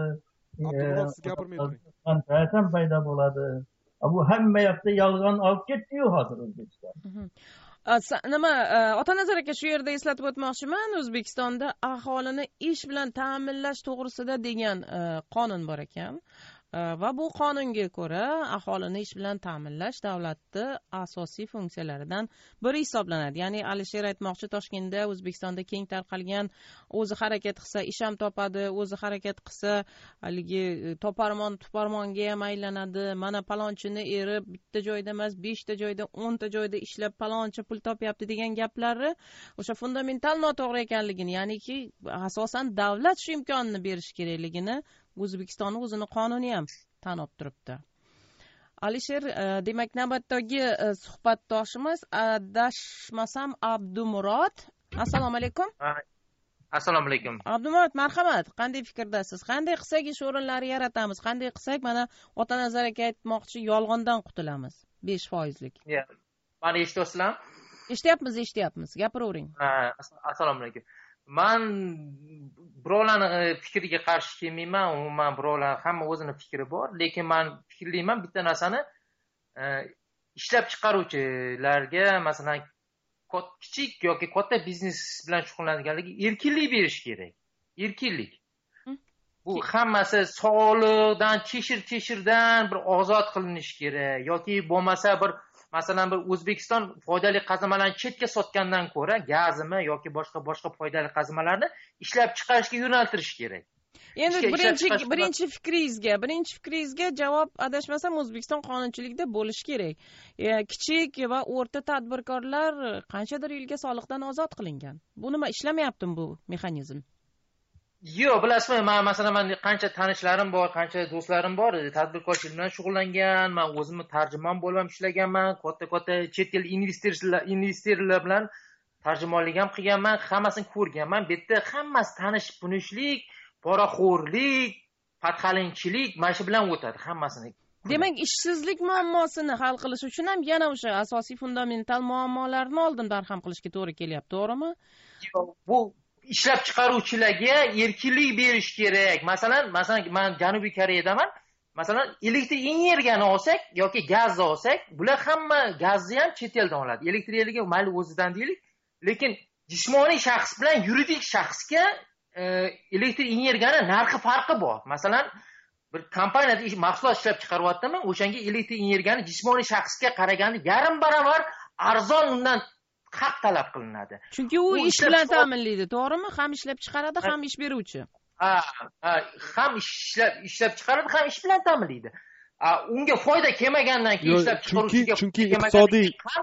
Manfaat ham paydo bo'ladi. Bu hamma yoqda yolg'on olib ketdi-yu hozir O'zbekiston. Nima Otanazar aka shu yerda eslatib o'tmoqchiman, O'zbekistonda aholini ish bilan ta'minlash to'g'risida degan qonun bor ekan. Va bu qonunga ko'ra aholini ish bilan ta'minlash davlatning asosiy funksiyalaridan biri hisoblanadi. Ya'ni Alisher aytmoqchi, Toshkentda, O'zbekistonda keng tarqalgan o'zi harakat qilsa ish ham topadi, o'zi harakat qilsa haligi toparmon tuparmonga ham aylanadi. Mana palonchini eri bitta joyda emas, beshta joyda, o'nta joyda ishlab paloncha pul topyapti degan gaplari o'sha fundamental noto'g'ri ekanligini, ya'niki asosan davlat shu imkonni berish kerakligini O'zbekistonning o'zini qonuni ham tan olib turibdi. Alisher, demak navbatdagi suhbatdoshimiz adashmasam Abdumurod. Assalomu alaykum. Assalomu alaykum. Abdumurod, marhamat. Qanday fikrdasiz? Qanday qilsak ish o'rinlari yaratamiz? Qanday qilsak mana Otanazar aka aytmoqchi, yolg'ondan qutulamiz? besh foizlik. Mani eshityapsizlarmi? Eshityapmiz, eshityapmiz. Gapiravering. Assalomu alaykum. Man birovlarning fikriga qarshi kelmayman, umuman birovlar hamma o'zini fikri bor, lekin men fikrlayman bitta narsani ishlab chiqaruvchilarga masalan kichik yoki katta biznes bilan shug'ullanganlarga erkinlik berish kerak. Erkinlik. Bu hammasi soliqdan, cheshir-cheshirdan bir ozod qilinish kerak yoki bo'lmasa bir masalan bir O'zbekiston foydali qazilmalarni chetga sotgandan ko'ra gazimi yoki boshqa boshqa foydali qazilmalarni ishlab chiqarishga yo'naltirish kerak. Endi birinchi birinchi fikringizga, birinchi fikringizga javob adashmasam O'zbekiston qonunchiligida bo'lishi kerak. Kichik va o'rta tadbirkorlar qanchadir yilga soliqdan ozod qilingan. Bu nima ishlamayaptimi bu mexanizm? Yo'q, bilasizmi, men masalan men qancha tanishlarim bor, qancha do'stlarim bor, tadbirkorchilik bilan shug'ullangan, men o'zim tarjimon bo'lib ham ishlaganman, katta-katta chet el investorlar investorlar bilan tarjimonlik ham qilganman, hammasini ko'rganman. Bu yerda hammasi tanish punishlik, poraxo'rlik, patxalinchilik mana shu bilan o'tadi hammasini. Demak, ishsizlik muammosini hal qilish uchun ham yana o'sha asosiy fundamental muammolarni oldin barham qilishga to'g'ri kelyapti, to'g'rimi? Bu ishlab chiqaruvchilarga erkinlik berish kerak. Masalan, masalan men Janubiy Koreyadaman. Masalan, elektr energiyani olsak yoki gazni olsak, bular hamma gazni ham chet eldan oladi. Elektr energiya mayli o'zidan deylik, lekin jismoniy shaxs bilan yuridik shaxsga elektr energiyani narxi farqi bor. Masalan, bir kompaniyada mahsulot ishlab chiqaryaptimi, o'shanga elektr energiyani jismoniy shaxsga qaraganda yarim barobar arzon undan haq talab qilinadi. Chunki u ish bilan ta'minlaydi, to'g'rimi? Ham ishlab chiqaradi, ham ish beruvchi. Ha, ha, ham ishlab ishlab chiqaradi, ham ish bilan ta'minlaydi. Unga foyda kelmagandan keyin ishlab chiqaruvchiga chunki iqtisodiy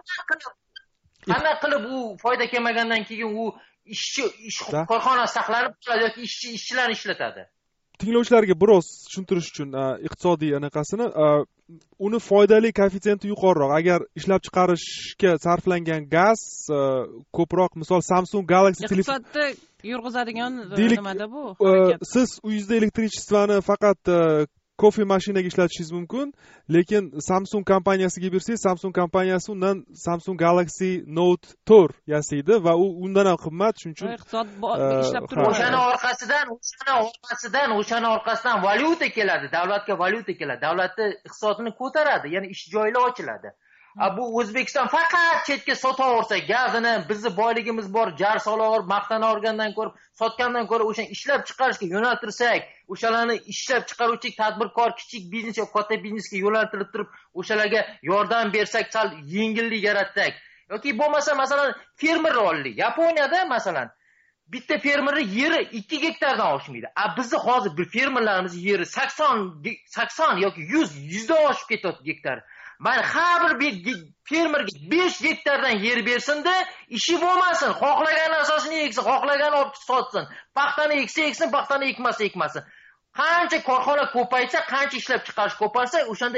qanday qilib u foyda kelmagandan keyin u ishchi ish korxonasi saqlanib qoladi yoki ishchi ishchilarni ishlatadi. Tinglovchilarga biroz tushuntirish uchun iqtisodiy anaqasini, uni foydali koeffitsiyenti yuqoriroq. Agar ishlab chiqarishga sarflangan gaz ko'proq, misol Samsung Galaxy telefon iqtisodda yurg'izadigan nimada bu? Siz uyingizda elektrichествоni faqat kofe mashinaga ishlatishingiz mumkin, lekin Samsung kompaniyasiga bersangiz, Samsung kompaniyasi undan Samsung Galaxy Note to'rt yasaydi va u undan ham qimmat, shuning uchun iqtisod ishlab turadi. O'shani orqasidan, o'shani orqasidan, o'shani orqasidan valyuta keladi, davlatga valyuta keladi, davlatning iqtisodini ko'taradi, ya'ni ish joylari ochiladi. Bu O'zbekiston faqat chetga sotaversa, gazini, bizni boyligimiz bor, jar solog'ir, maqtana olgandan ko'ra, sotgandan ko'ra o'shani ishlab chiqarishga yo'naltirsak, o'shalarni ishlab chiqaruvchi tadbirkor, kichik biznes yoki katta biznesga yo'naltirib turib, o'shalarga yordam bersak, sal yengillik yaratsak, yoki bo'lmasa masalan fermer olaylik. Yaponiyada masalan bitta fermerning yeri ikki gektardan oshmaydi. A bizni hozir bir fermerlarimiz yeri sakson sakson yoki yuz yuzdan oshib ketadi gektar. Men har bir fermerga besh gektardan yer bersin-da, ishi bo'lmasin. Xohlagan asosini eksin, xohlagan olib sotsin. Paxtani eksa eksin, paxtani ekmasa ekmasin. Qancha korxona ko'paysa, qancha ishlab chiqarish ko'paysa, o'shanda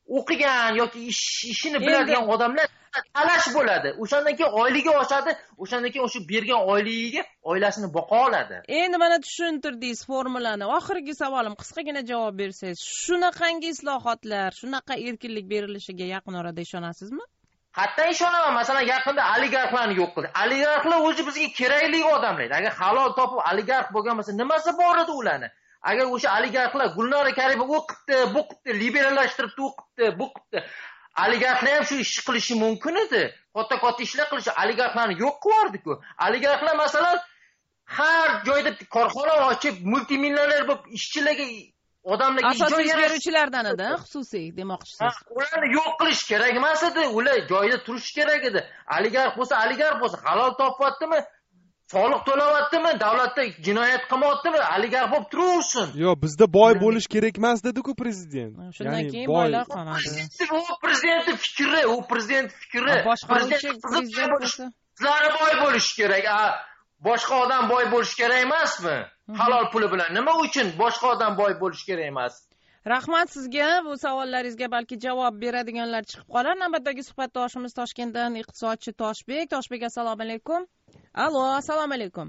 o'qigan yoki ishini biladigan odamlar talash bo'ladi. O'shandan keyin oyligi oshadi, o'shandan keyin o'sha bergan oyligiga oilasini boqa oladi. Endi mana tushuntirdingiz formulani. Oxirgi savolim qisqagina javob bersangiz, shunaqangi islohotlar, shunaqa erkinlik berilishiga yaqin orada ishonasizmi? Hatto ishonaman, masalan, yaqinda oligarxlarni yo'q qildi. Oligarxlar o'zi bizga kerakli odamlar. Agar halol topib oligarx bo'lgan bo'lsa, nimasi bor edi ularni? Agar o'sha oligarxlar Gulnora Karimova o'qibdi, bu qilibdi, liberallashtiribdi, o'qibdi, bu qilibdi. Oligarxlar ham shu ish qilishi mumkin edi. Katta-katta ishlar qilishi, oligarxlarni yo'q qilardi-ku. Oligarxlar masalan har joyda korxona ochib, multimillioner bo'lib ishchilarga odamlarga asossiz beruvchilardan edi, xususiy demoqchisiz. Ularni yo'q qilish kerak emas edi, ular joyida turish kerak edi. Oligarx bo'lsa, oligarx bo'lsa, halol topyaptimi? Soliq to'layaptimi? Davlatda jinoyat qilmayaptimi? Oligarx bo'lib turaversin. Yo'q, bizda boy bo'lish kerak emas dedi-ku prezident. Shundan keyin boylar qoladi. U prezidentning fikri, u prezident fikri. Boshqaruvchi prezident bo'lsa, sizlar boy bo'lish kerak. Boshqa odam boy bo'lish kerak emasmi? Halol puli bilan nima uchun boshqa odam boy bo'lish kerak emas? Rahmat sizga. Bu savollaringizga balki javob beradiganlar chiqib qolar. Navbatdagi suhbatdoshimiz Toshkentdan iqtisodchi Toshbek. Toshbek, assalomu alaykum. Allo, assalomu alaykum.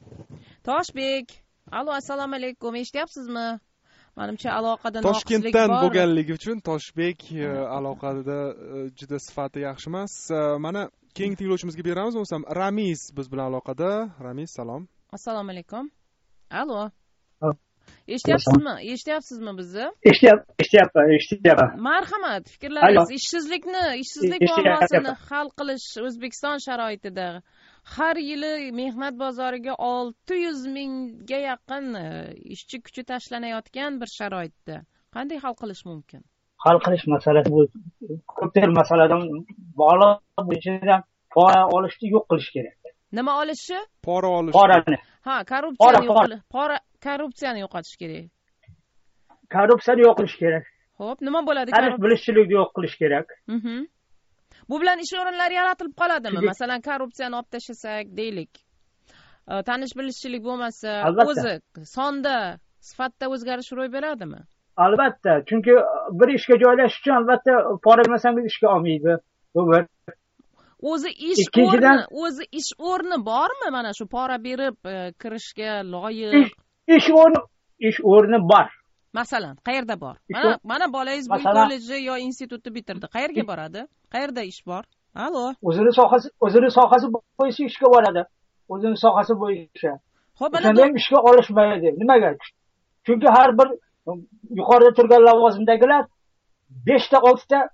Toshbek. Allo, assalomu alaykum. Eshityapsizmi? Menimcha aloqada noqislik bor. Toshkentdan bo'lganligi uchun Toshbek aloqada juda sifati yaxshi emas. Mana keyingi tinglovchimizga beramiz. Bo'lsam Ramiz biz bilan aloqada. Ramiz, salom. Assalomu alaykum. Allo. Eshityapsizmi? Eshityapsizmi bizni? Eshityapman, eshityapman. Marhamat, fikrlaringiz, ishsizlikni, ishsizlik muammosini hal qilish O'zbekiston sharoitida har yili mehnat bozoriga olti yuz mingga yaqin ishchi kuchi tashlanayotgan bir sharoitda qanday hal qilish mumkin? Hal qilish masalasi bu ko'pdir masaladan bog'liq bo'yicha pora olishni yo'q qilish kerak. Nima olishi? Pora olish. Porani. Ha, korrupsiyani yo'q qilish. Pora korrupsiyani yo'qotish kerak. Korrupsiyani yo'q qilish kerak. Xo'p, nima bo'ladi? Tanish bilishchilikni yo'q qilish kerak. Mhm. Bu bilan ish o'rinlari yaratilib qoladimi? Masalan, korrupsiyani olib tashlasak, deylik. Tanish bilishchilik bo'lmasa, o'zi sonda, sifatda o'zgarish ro'y beradimi? Albatta, chunki bir ishga joylashish uchun albatta pora bermasangiz ishga olmaydi. Bu bir. O'zi ish o'rni, o'zi ish o'rni bormi? Mana shu pora berib kirishga loyiq. Ish o'rni, ish o'rni bor. Masalan, qayerda bor? Mana mana bolangiz bu kolleji yo institutni bitirdi. Qayerga boradi? Qayerda ish bor? Allo. O'zini sohasi, o'zini sohasi bo'yicha ishga boradi. O'zini sohasi bo'yicha. Xo'p, mana bu ishga olishmaydi. Nimaga? Chunki har bir yuqorida turgan lavozimdagilar besh ta olti ta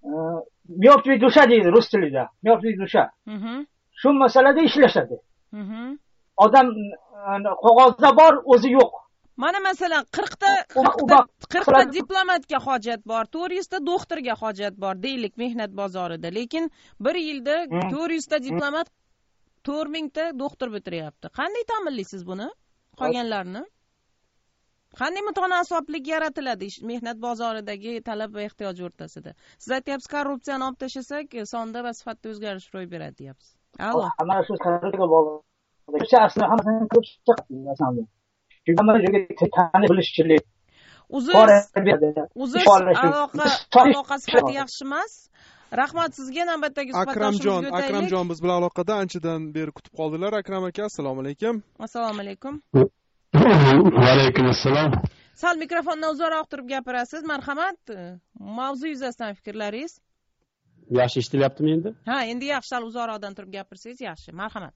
mёртвый душа deydi rus tilida. Mёртвый душа. Shu masalada ishlashadi. Odam qog'ozda bor, o'zi yo'q. Mana masalan qirq ta qirq ta diplomatga hojat bor, to'rt yuz ta doktorga hojat bor deylik mehnat bozorida. Lekin bir yilda to'rt yuz ta diplomat to'rt ming ta doktor bitiryapti. Qanday ta'minlaysiz buni? Qolganlarni? Qanday mutanosiblik yaratiladi mehnat bozoridagi talab va ehtiyoj o'rtasida? Siz aytyapsiz, korrupsiyani olib tashlasak, sonda va sifatda o'zgarish ro'y beradi deyapsiz. Allo. Mana shu qarorga bog'liq. O'sha aslida hammasini ko'p chiqadi. Tani bilishchilik. Uzr, uzr, aloqa, aloqa sifati yaxshi emas. Rahmat sizga. Navbatdagi suhbatdoshimizga o'taylik. Akramjon biz bilan aloqada anchadan beri kutib qoldilar. Akram aka, assalomu alaykum. Assalomu alaykum. Va alaykum assalom. Sal mikrofondan uzoqroq turib gapirasiz. Marhamat. Mavzu yuzasidan fikrlaringiz? Yaxshi eshitilyaptimi endi? Ha, endi yaxshi, sal uzoqroqdan turib gapirsangiz yaxshi. Marhamat.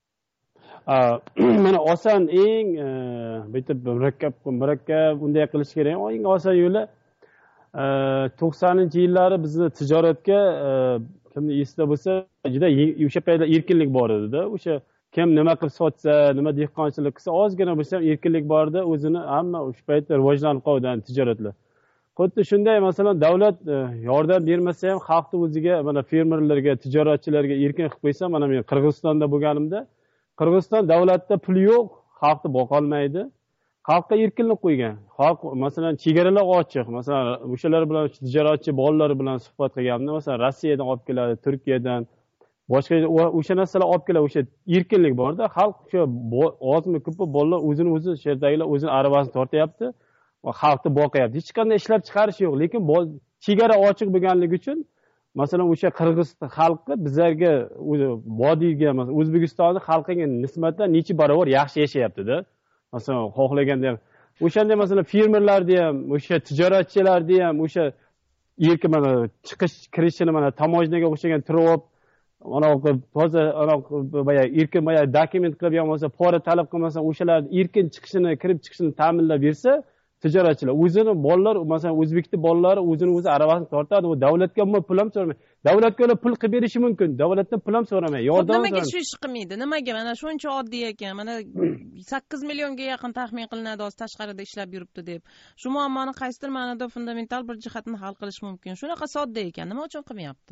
Mana oson eng bitta murakkab murakkab bunday qilish kerak. Eng oson yo'li to'qsoninchi yillari bizni tijoratga kimni esida bo'lsa, juda o'sha paytda erkinlik bor edi-da. O'sha kim nima qilib sotsa, nima dehqonchilik qilsa, ozgina bo'lsa ham erkinlik bordi, o'zini hamma o'sha paytda rivojlanib qolgan tijoratlar. Xuddi shunday masalan davlat yordam bermasa ham xalqni o'ziga, mana fermerlarga, tijoratchilarga erkin qilib qo'ysa, mana men Qirg'izistonda bo'lganimda Qirg'iziston davlatda pul yo'q, xalqni boqolmaydi. Xalqqa erkinlik qo'ygan. Xalq masalan chegaralar ochiq. Masalan, o'shalar bilan tijoratchi bolalar bilan suhbat qilganimda, masalan, Rossiyadan olib keladi, Turkiyadan, boshqa o'sha narsalar olib keladi, o'sha erkinlik borda. Xalq o'sha ozmi ko'p bolalar o'zini o'zi sherdagilar o'zini aravasini tortyapti va xalqni boqyapti. Hech qanday ishlab chiqarish yo'q, lekin chegara ochiq bo'lganligi uchun masalan o'sha qirg'iziston xalqi bizlarga vodiyga o'zbekistonni xalqiga nisbatan necha barobar yaxshi yashayaptida masalan xohlaganda ham o'shanda masalan fermerlarni ham o'sha tijoratchilarni ham o'sha erkin mana chiqish kirishini mana tamojnaga o'xshagan turib mana toza boya erkin boya dokument qilib yo bo'lmasa pora talab qilmasa o'shalarni erkin chiqishini kirib chiqishini ta'minlab bersa tijoratchilar o'zini bolalar masalan o'zbekni bolalari o'zini o'zi aravasini tortadi u davlatga umuman pul ham so'ramaydi davlatga ular pul qilib berishi mumkin davlatdan pul ham so'ramaydi yordam nimaga shu ish qilmaydi nimaga mana shuncha oddiy ekan mana sakkiz millionga yaqin taxmin qilinadi hozir tashqarida ishlab yuribdi deb shu muammoni qaysidir ma'noda fundamental bir jihatini hal qilish mumkin shunaqa sodda ekan nima uchun qilmayapti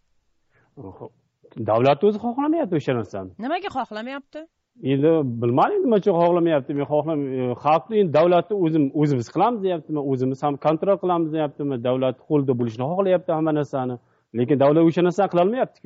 davlat o'zi xohlamayapti o'sha narsani nimaga xohlamayapti endi bilmadim nima uchun xohlamayapti men xohlam xalqni endi davlatni o'zim o'zimiz qilamiz deyaptimi o'zimiz ham kontrol qilamiz deyaptimi davlat qo'lida bo'lishini xohlayapti hamma narsani lekin davlat o'sha narsani qilolmayaptiku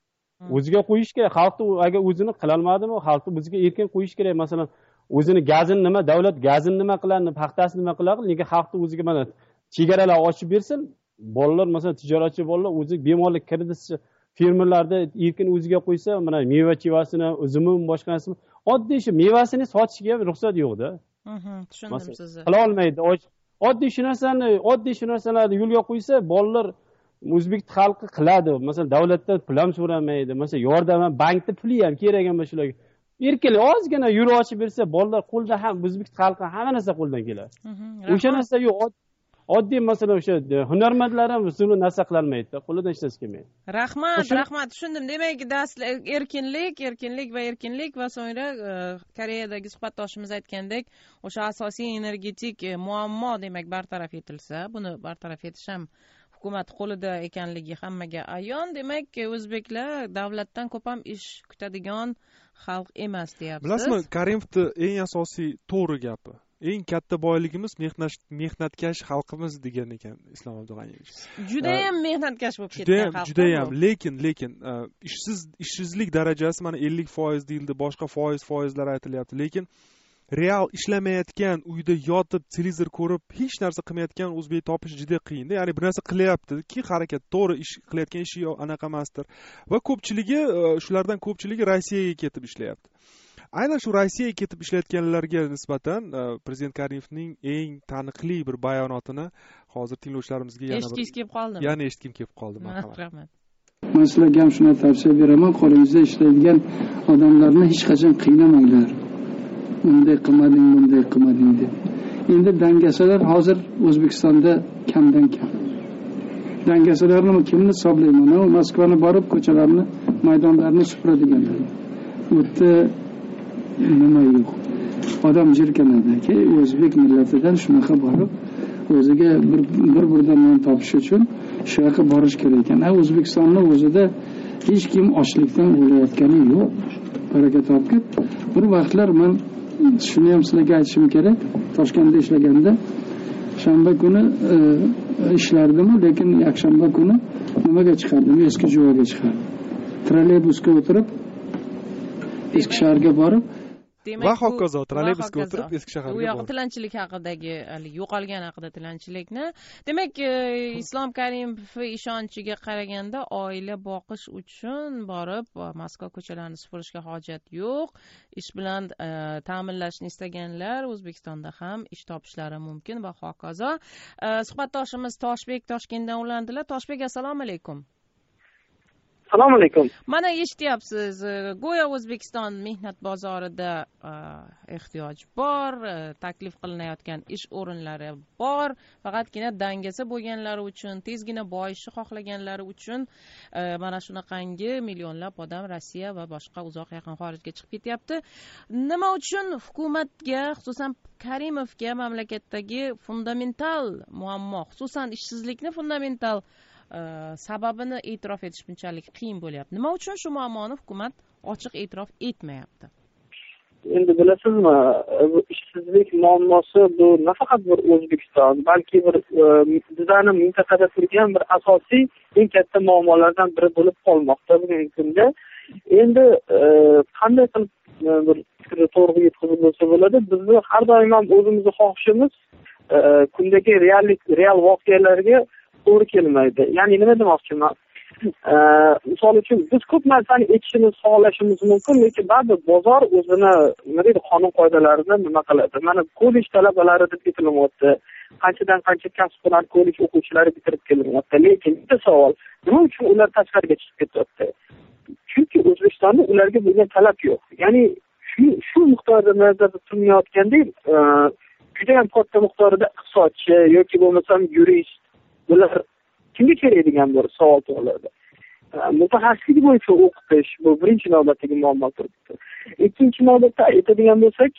o'ziga qo'yish kerak xalqni agar o'zini qilolmadimi xalqni bizga erkin qo'yish kerak masalan o'zini gazini nima davlat gazini nima qiladi paxtasini nima qiladi lekin xalqni o'ziga mana chegaralar ochib bersin bolalar masalan tijoratchi bolalar o'zi bemalol kirdi fermerlarni erkin o'ziga qo'ysa mana meva chevasini uzumi boshqa narsa oddiy shu mevasini sotishga ruxsat yo'qda tushundim sizni qila olmaydi oddiy shu narsani oddiy shu narsalarni yo'lga qo'ysa bolalar o'zbek xalqi qiladi masalan davlatdan pul ham so'ramaydi masalan yordam ham bankda puli ham kerak emas shularga erkinlik ozgina yo'l ochib bersa bolalar qo'lda ham o'zbek xalqi hamma narsa qo'ldan keladi o'sha narsa yo'q oddiy masalan o'sha hunarmandlar ham buni narsa qilolmaydida qo'lidan hech narsa kelmaydi rahmat rahmat tushundim demak erkinlik erkinlik va erkinlik va so'ngra koreyadagi suhbatdoshimiz aytgandek o'sha asosiy energetik muammo demak bartaraf etilsa buni bartaraf etish ham hukumat qo'lida ekanligi hammaga ayon demak o'zbeklar davlatdan ko'p ham ish kutadigan xalq emas deyapsiz bilasizmi karimovni eng asosiy to'g'ri gapi eng katta boyligimiz mehnat mehnatkash xalqimiz degan ekan islom abdug'aniyevich judayam mehnatkash bo'lib ketgan xalq judayam lekin lekin ishsiz ishsizlik darajasi mana ellik foiz deyildi boshqa foiz foizlar aytilyapti lekin real ishlamayotgan uyda yotib televizor ko'rib hech narsa qilmayotgan o'zbek topish juda qiyinda ya'ni bir narsa qilyaptiki harakat to'g'ri ish qilayotgan ishi anaqa emasdir va ko'pchiligi shulardan ko'pchiligi rossiyaga ketib ishlayapti aynan shu rossiyaga ketib ishlayotganlarga nisbatan prezident karimovning eng taniqli bir bayonotini hozir tinglovchilarimizga yana eshitgisi kelib qoldimi yana eshitgim kelib qoldi marhamat rahmat man sizlarga ham shuni tavsiya beraman qo'lingizda ishlaydigan odamlarni hech qachon qiynamanglar unday qilmading bunday qilmading deb endi dangasalar hozir o'zbekistonda kamdan kam dangasalarni kimni hisoblayman moskvani borib ko'chalarni maydonlarni supuradiganlar u yerda nima yo'q odam jirkanadi o'zbek millatidan shunaqa borib o'ziga bir bir birdan non topish uchun shu yoqqa borish kerak ekan o'zbekistonni o'zida hech kim ochlikdan o'layotgani yo'q baraka topib bir vaqtlar man shuni ham sizlarga aytishim kerak toshkentda ishlaganda shanba kuni ishlardimu lekin yakshanba kuni nimaga chiqardim eski juvaga chiqardim trolleybusga o'tirib eski shaharga borib va hokazo trolleybusga o'tirib eski shaharga u yoq tilanchilik haqidagi yo'qolgan haqida tilanchilikni demak islom karimov ishonchiga qaraganda oila boqish uchun borib moskva ko'chalarini supurishga hojat yo'q ish bilan ta'minlashni istaganlar o'zbekistonda ham ish topishlari mumkin va hokazo suhbatdoshimiz toshbek toshkentdan ulandilar toshbek assalomu alaykum assalomu alaykum mana eshityapsiz go'yo o'zbekiston mehnat bozorida ehtiyoj bor taklif qilinayotgan ish o'rinlari bor faqatgina dangasa bo'lganlari uchun tezgina boyishni xohlaganlari uchun mana shunaqangi millionlab odam rossiya va boshqa uzoq yaqin xorijga chiqib ketyapti nima uchun hukumatga xususan karimovga mamlakatdagi fundamental muammo xususan ishsizlikni fundamental sababini e'tirof etish bunchalik qiyin bo'lyapti nima uchun shu muammoni hukumat ochiq e'tirof etmayapti endi bilasizmi ishsizlik muammosi bu nafaqat bir o'zbekiston balki bir bizani mintaqada turgan bir asosiy eng katta muammolardan biri bo'lib qolmoqda bugungi kunda endi qanday qilib bir fikrni to'g'ri yetkazib bo'lsa bo'ladi bizni har doim ham o'zimizni xohishimiz kundagi reallik real voqealarga to'g'ri kelmaydi. Ya'ni nima demoqchiman? Misol uchun biz ko'p narsani ekishimiz, sog'lashimiz mumkin, lekin ba'zi bozor o'zini nima deydi, qonun qoidalarini nima qiladi. Mana kollej talabalari deb aytilyapti. Qanchadan qancha kasb-hunar kollej o'quvchilari bitirib kelyapti. Lekin bitta savol, nima uchun ular tashqariga chiqib ketyapti? Chunki O'zbekistonda ularga bo'lgan talab yo'q. Ya'ni shu shu miqdorda nazarda tutinayotganda juda ham katta miqdorda iqtisodchi yoki bo'lmasam yurist bular kimga kerak degan bir savol tug'iladi. Mutaxassislik bo'yicha o'qitish bu birinchi navbatdagi muammo turibdi. Ikkinchi navbatda aytadigan bo'lsak,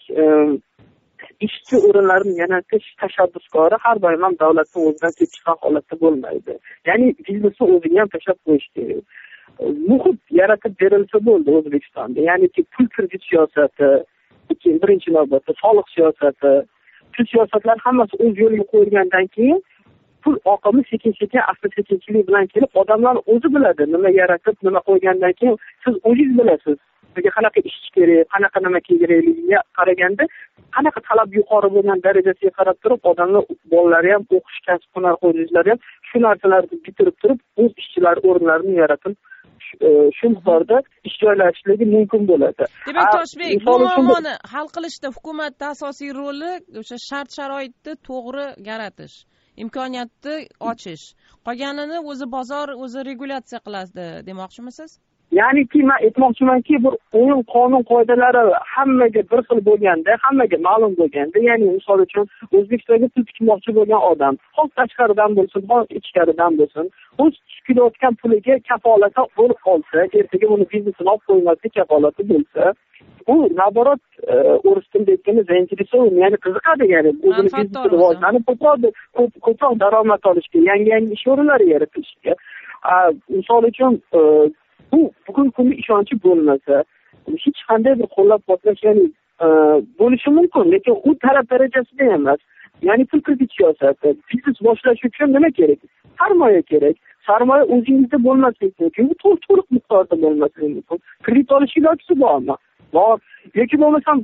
ishchi o'rinlarini yaratish tashabbuskori har doim ham davlatning o'zidan kelib chiqqan holatda bo'lmaydi. Ya'ni biznesni o'ziga ham tashlab qo'yish kerak. Muhit yaratib berilsa bo'ldi O'zbekistonda. Ya'niki pul kredit siyosati, birinchi navbatda soliq siyosati, shu siyosatlar hammasi o'z yo'liga qo'yilgandan keyin pul oqimi sekin-sekin, asta-sekinchilik bilan kelib, odamlar o'zi biladi nima yaratib, nima qo'ygandan keyin siz o'zingiz bilasiz. Sizga qanaqa ishchi kerak, qanaqa nima kerakligiga qaraganda, qanaqa talab yuqori bo'lgan darajasiga qarab turib, odamlar bolalari ham o'qish, kasb-hunar xo'jaliklar ham shu narsalarni bitirib turib, o'z ishchilar o'rinlarini yaratib shu miqdorda ish joylashishligi mumkin bo'ladi. Demak, Toshbek, bu muammoni hal qilishda hukumatning asosiy roli o'sha shart-sharoitni to'g'ri yaratish, imkoniyatni ochish. Qolganini o'zi bozor o'zi regulyatsiya qiladi demoqchimisiz? Ya'niki men aytmoqchimanki, bir o'yin qonun qoidalari hammaga bir xil bo'lganda, hammaga ma'lum bo'lganda, ya'ni misol uchun O'zbekistonga pul tikmoqchi bo'lgan odam, xoh tashqaridan bo'lsin, xoh ichkaridan bo'lsin, o'z tikilayotgan puliga kafolata bo'lib qolsa, ertaga uni biznesini olib qo'ymaslik kafolati bo'lsa, u naborot o'ris tilida aytganda zainteresovan, ya'ni qiziqadi, ya'ni o'zini biznesi rivojlanib, ko'proq ko'proq daromad olishga, yangi-yangi ish o'rinlari yaratishga. Misol uchun bu bugungi kunda ishonchi bo'lmasa, hech qanday bir qo'llab-quvvatlash ya'ni bo'lishi mumkin, lekin u talab darajasida emas. Ya'ni pul kredit siyosati, biznes boshlash uchun nima kerak? Sarmoya kerak. Sarmoya o'zingizda bo'lmasligi mumkin, to'liq miqdorda bo'lmasligi mumkin. Kredit olish ilojisi bormi? Bor. Yoki bo'lmasam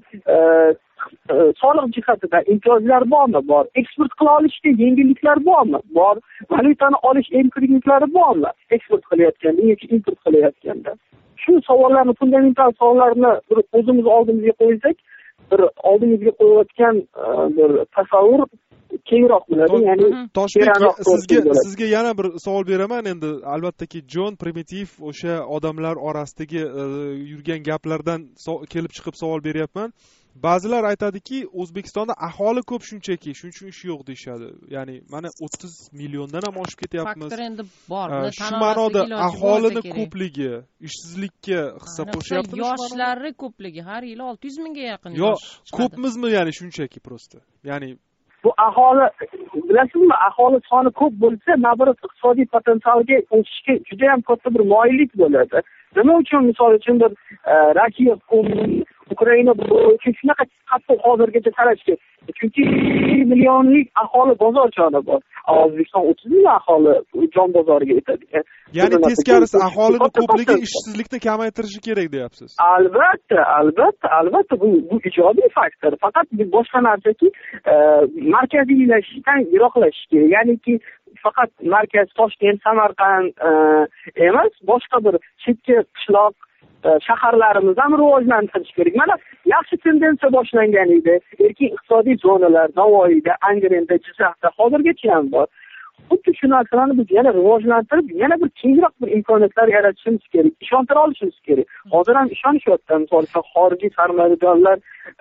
soliq jihatida imtiyozlar bormi? Bor. Eksport qila olishga yengilliklar bormi? Bor. Valyutani olish imkoniyatlari bormi? Eksport qilayotganda yoki import qilayotganda. Shu savollarni, fundamental savollarni bir o'zimiz oldimizga qo'ysak, bir oldimizga qo'yayotgan bir tasavvur kengroq bo'ladi. Ya'ni Toshbek, sizga sizga yana bir savol beraman. Endi albattaki Jon Primitiv o'sha odamlar orasidagi yurgan gaplardan kelib chiqib savol beryapman. Ba'zilar aytadiki, O'zbekistonda aholi ko'p shunchaki, shuning uchun ish yo'q deyshadi. Ya'ni mana o'ttiz milliondan ham oshib ketyapmiz. Faktor endi bor. Shu ma'noda aholini ko'pligi ishsizlikka hissa qo'shyaptimi? Yoshlari ko'pligi har yili olti yuz mingga yaqin yosh. Yo'q, ko'pmizmi ya'ni shunchaki prosta? Ya'ni bu aholi, bilasizmi, aholi soni ko'p bo'lsa, nazorat iqtisodiy potensialga o'sishga juda ham katta bir moyillik bo'ladi. Nima uchun misol uchun bir Rossiya Ukraina bo'yicha shunaqa qattiq hozirgacha talashga? Chunki millionlik aholi bozor joyi bor. O'zbekiston o'ttiz million aholi jon bozoriga yetadi. Ya'ni teskarisi aholining ko'pligi ishsizlikni kamaytirishi kerak deyapsiz. Albatta, albatta, albatta bu bu ijobiy faktor. Faqat boshqa narsaki, markaziylashishdan yiroqlashish kerak. Ya'niki faqat markaz Toshkent, Samarqand emas, boshqa bir chetki qishloq shaharlarimizni ham rivojlantirish kerak. Mana yaxshi tendensiya boshlangan edi. Erkin iqtisodiy zonalar Navoiyda, Angrenda, Jizzaxda hozirgacha ham bor. Xuddi shu narsalarni biz yana rivojlantirib, yana bir kengroq bir imkoniyatlar yaratishimiz kerak, ishontira olishimiz kerak. Hozir ham ishonishyapti, misol uchun xorijiy sarmoyadorlar,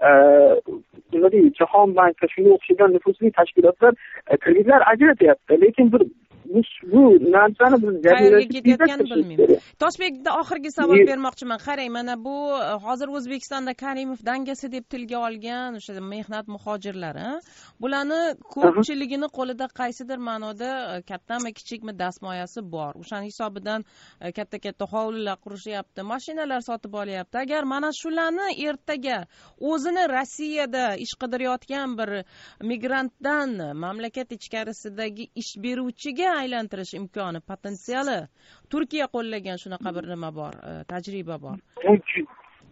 nima deydi, Jahon banki, shunga o'xshagan nufuzli tashkilotlar kreditlar ajratyapti, lekin bir bu narsani biz qayerga ketayotganini bilmayman. Toshbekda oxirgi savol bermoqchiman. Qarang, mana bu hozir O'zbekistonda Karimov dangasi deb tilga olgan o'sha mehnat muhojirlari, bularni ko'pchiligini qo'lida qaysidir ma'noda kattami kichikmi dastmoyasi bor. O'shaning hisobidan katta-katta hovlilar qurishyapti, mashinalar sotib olyapti. Agar mana shularni ertaga o'zini Rossiyada ish qidirayotgan bir migrantdan mamlakat ichkarisidagi ish beruvchiga aylantirish imkoni, potensiali Turkiya qo'llagan shunaqa bir nima bor, tajriba bor.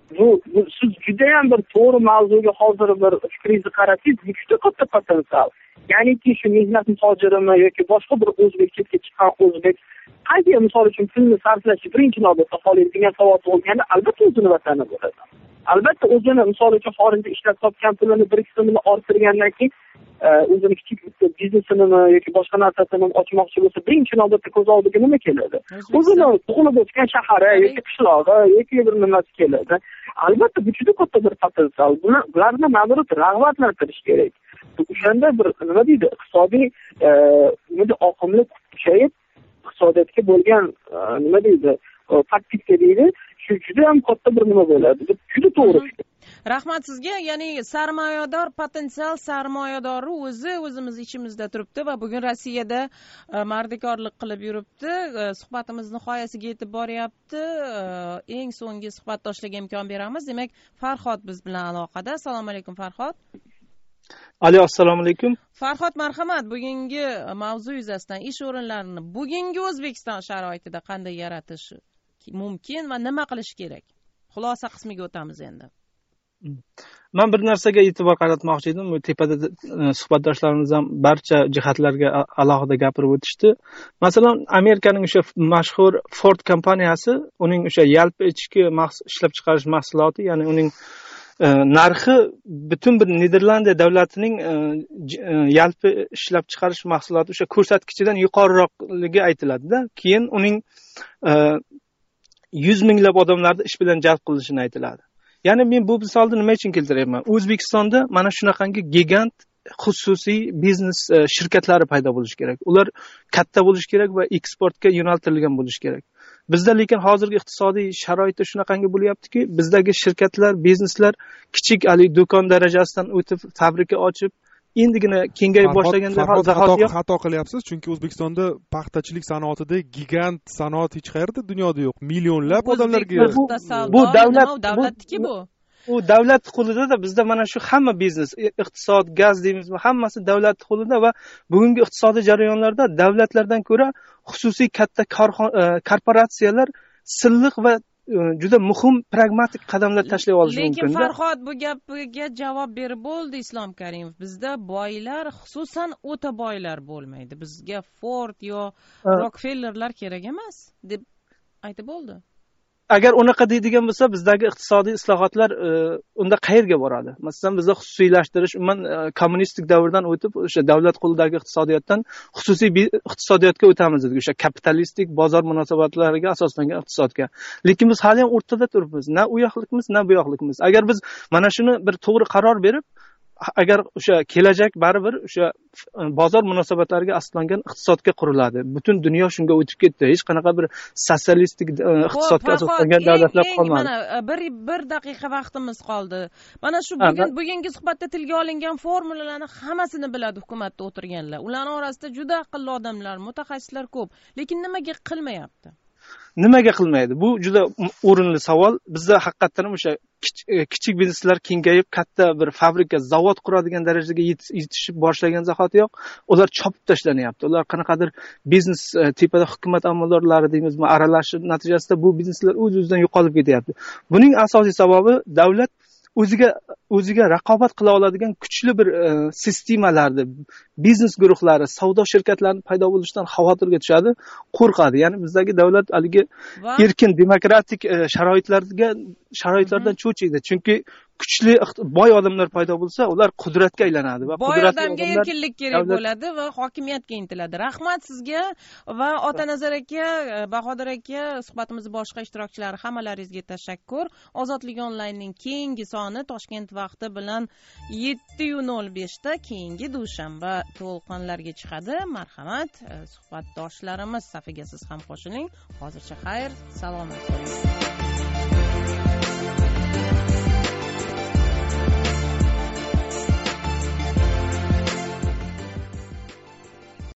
bu, bu siz judayam bir to'g'ri mavzuga hozir bir fikringizni qaratsangiz, bu juda katta potensial. Ya'niki shu mehnat muhojirimi yoki boshqa bir o'zbek chetga chiqqan o'zbek qanday misol uchun pulni sarflashni birinchi navbatda xohlaydigan savod bo'lganda, albatta o'zini vatani bo'ladi. Albatta o'zini misol uchun xorijda ishlab topgan pulini bir ikki so'mini orttirgandan keyin o'zini kichik biznesini yoki boshqa narsasini ochmoqchi bo'lsa, birinchi navbatda ko'z oldiga nima keladi? O'zini tug'ilib o'sgan shahari yoki qishlog'i yoki bir nimasi keladi. Albatta bu juda katta bir potensial. Bularni nazorat rag'batlantirish kerak. O'shanda bir nima deydi, iqtisodiy nima oqimli kuchayib, iqtisodiyotga bo'lgan nima deydi, taktika deydi, shu juda ham katta bir nima bo'ladi. Juda to'g'ri. Rahmat sizga. Ya'ni sarmoyador potensial sarmoyadori o'zi o'zimiz ichimizda turibdi va bugun Rossiyada mardikorlik qilib yuribdi. Suhbatimiz nihoyasiga yetib boryapti. Eng so'nggi suhbatdoshlarga imkon beramiz. Demak, Farhod biz bilan aloqada. Assalomu alaykum Farhod. Alo, assalomu alaykum. Farhod, marhamat. Bugungi mavzu yuzasidan ish o'rinlarini bugungi O'zbekiston sharoitida qanday yaratish mumkin va nima qilish kerak? Xulosa qismiga o'tamiz endi. Men bir narsaga e'tibor qaratmoqchi edim. Tepada suhbatdoshlarimiz ham barcha jihatlarga alohida gapirib o'tishdi. Masalan, Amerikaning o'sha mashhur Ford kompaniyasi, uning o'sha yalpi ichki ishlab chiqarish mahsuloti, ya'ni uning narxi butun bir Niderlandiya davlatining yalpi ishlab chiqarish mahsuloti o'sha ko'rsatkichidan yuqoriroqligi aytiladi-da. Keyin uning yuz minglab odamlarni ish bilan jalb qilishini aytiladi. Ya'ni men bu misolni nima uchun keltiryapman? O'zbekistonda mana shunaqangi gigant xususiy biznes shirkatlari paydo bo'lishi kerak. Ular katta bo'lishi kerak va eksportga yo'naltirilgan bo'lishi kerak. Bizda lekin hozirgi iqtisodiy sharoitda shunaqangi bo'lyaptiki, bizdagi shirkatlar, bizneslar kichik ali do'kon darajasidan o'tib, fabrika ochib, endigina kengayib boshlaganda xato xato qilyapsiz, chunki O'zbekistonda paxtachilik sanoatida gigant sanoat hech qayerda dunyoda yo'q. Millionlab odamlarga bu davlat davlatniki bu. U davlat qo'lida-da, bizda mana shu hamma biznes, iqtisod, gaz deymizmi, hammasi davlat qo'lida va bugungi iqtisodiy jarayonlarda davlatlardan ko'ra xususiy katta korporatsiyalar silliq va juda muhim pragmatik qadamlar tashlay olishi mumkin. Lekin Farhod, bu gapiga javob berib bo'ldi Islom Karimov. Bizda boylar, xususan o'ta boylar bo'lmaydi. Bizga Ford yo Rockefellerlar kerak emas deb aytib bo'ldi. Agar unaqa deydigan bo'lsa, bizdagi iqtisodiy islohotlar unda qayerga boradi? Masalan, bizda xususiylashtirish, umuman kommunistik davrdan o'tib, o'sha davlat qo'lidagi iqtisodiyotdan xususiy iqtisodiyotga o'tamiz dedik, o'sha kapitalistik bozor munosabatlariga asoslangan iqtisodga. Lekin biz hali ham o'rtada turibmiz. Na u yoqlikmiz, na bu yoqlikmiz. Agar biz mana shuni bir to'g'ri qaror berib, agar o'sha kelajak baribir o'sha bozor munosabatlariga asoslangan iqtisodga quriladi. Butun dunyo shunga o'tib ketdi. Hech qanaqa bir sotsialistik iqtisodga asoslangan davlatlar qolmadi. Mana bir bir daqiqa vaqtimiz qoldi. Mana shu bugun bugungi suhbatda tilga olingan formulalarni hammasini biladi hukumatda o'tirganlar. Ularning orasida juda aqlli odamlar, mutaxassislar ko'p. Lekin nimaga qilmayapti? Nimaga qilmaydi? Bu juda o'rinli savol. Bizda haqiqatan o'sha kichik bizneslar kengayib, katta bir fabrika, zavod quradigan darajaga yetishib boshlagan zahotiyoq ular chopib tashlanyapti. Ular qanaqadir biznes tepada hukumat amaldorlari deymizmi, aralashish natijasida bu bizneslar o'z-o'zidan yo'qolib ketyapti. Buning asosiy sababi davlat o'ziga o'ziga raqobat qila oladigan kuchli bir sistemalarni, biznes guruhlari, savdo shirkatlari paydo bo'lishidan xavotirga tushadi, qo'rqadi. Ya'ni bizdagi davlat haligi erkin demokratik sharoitlarga sharoitlardan cho'chiydi. Chunki kuchli boy odamlar paydo bo'lsa, ular qudratga aylanadi va boy odamga erkinlik kerak bo'ladi va hokimiyatga intiladi. Rahmat sizga va Otanazar aka, Bahodir aka, suhbatimiz boshqa ishtirokchilari hammalaringizga tashakkur. Ozodlik onlaynning keyingi soni Toshkent vaqti bilan yetti nol besh da keyingi dushanba to'lqinlarga chiqadi. Marhamat, suhbatdoshlarimiz safiga siz ham qo'shiling. Hozircha xayr, salomat bo'ling.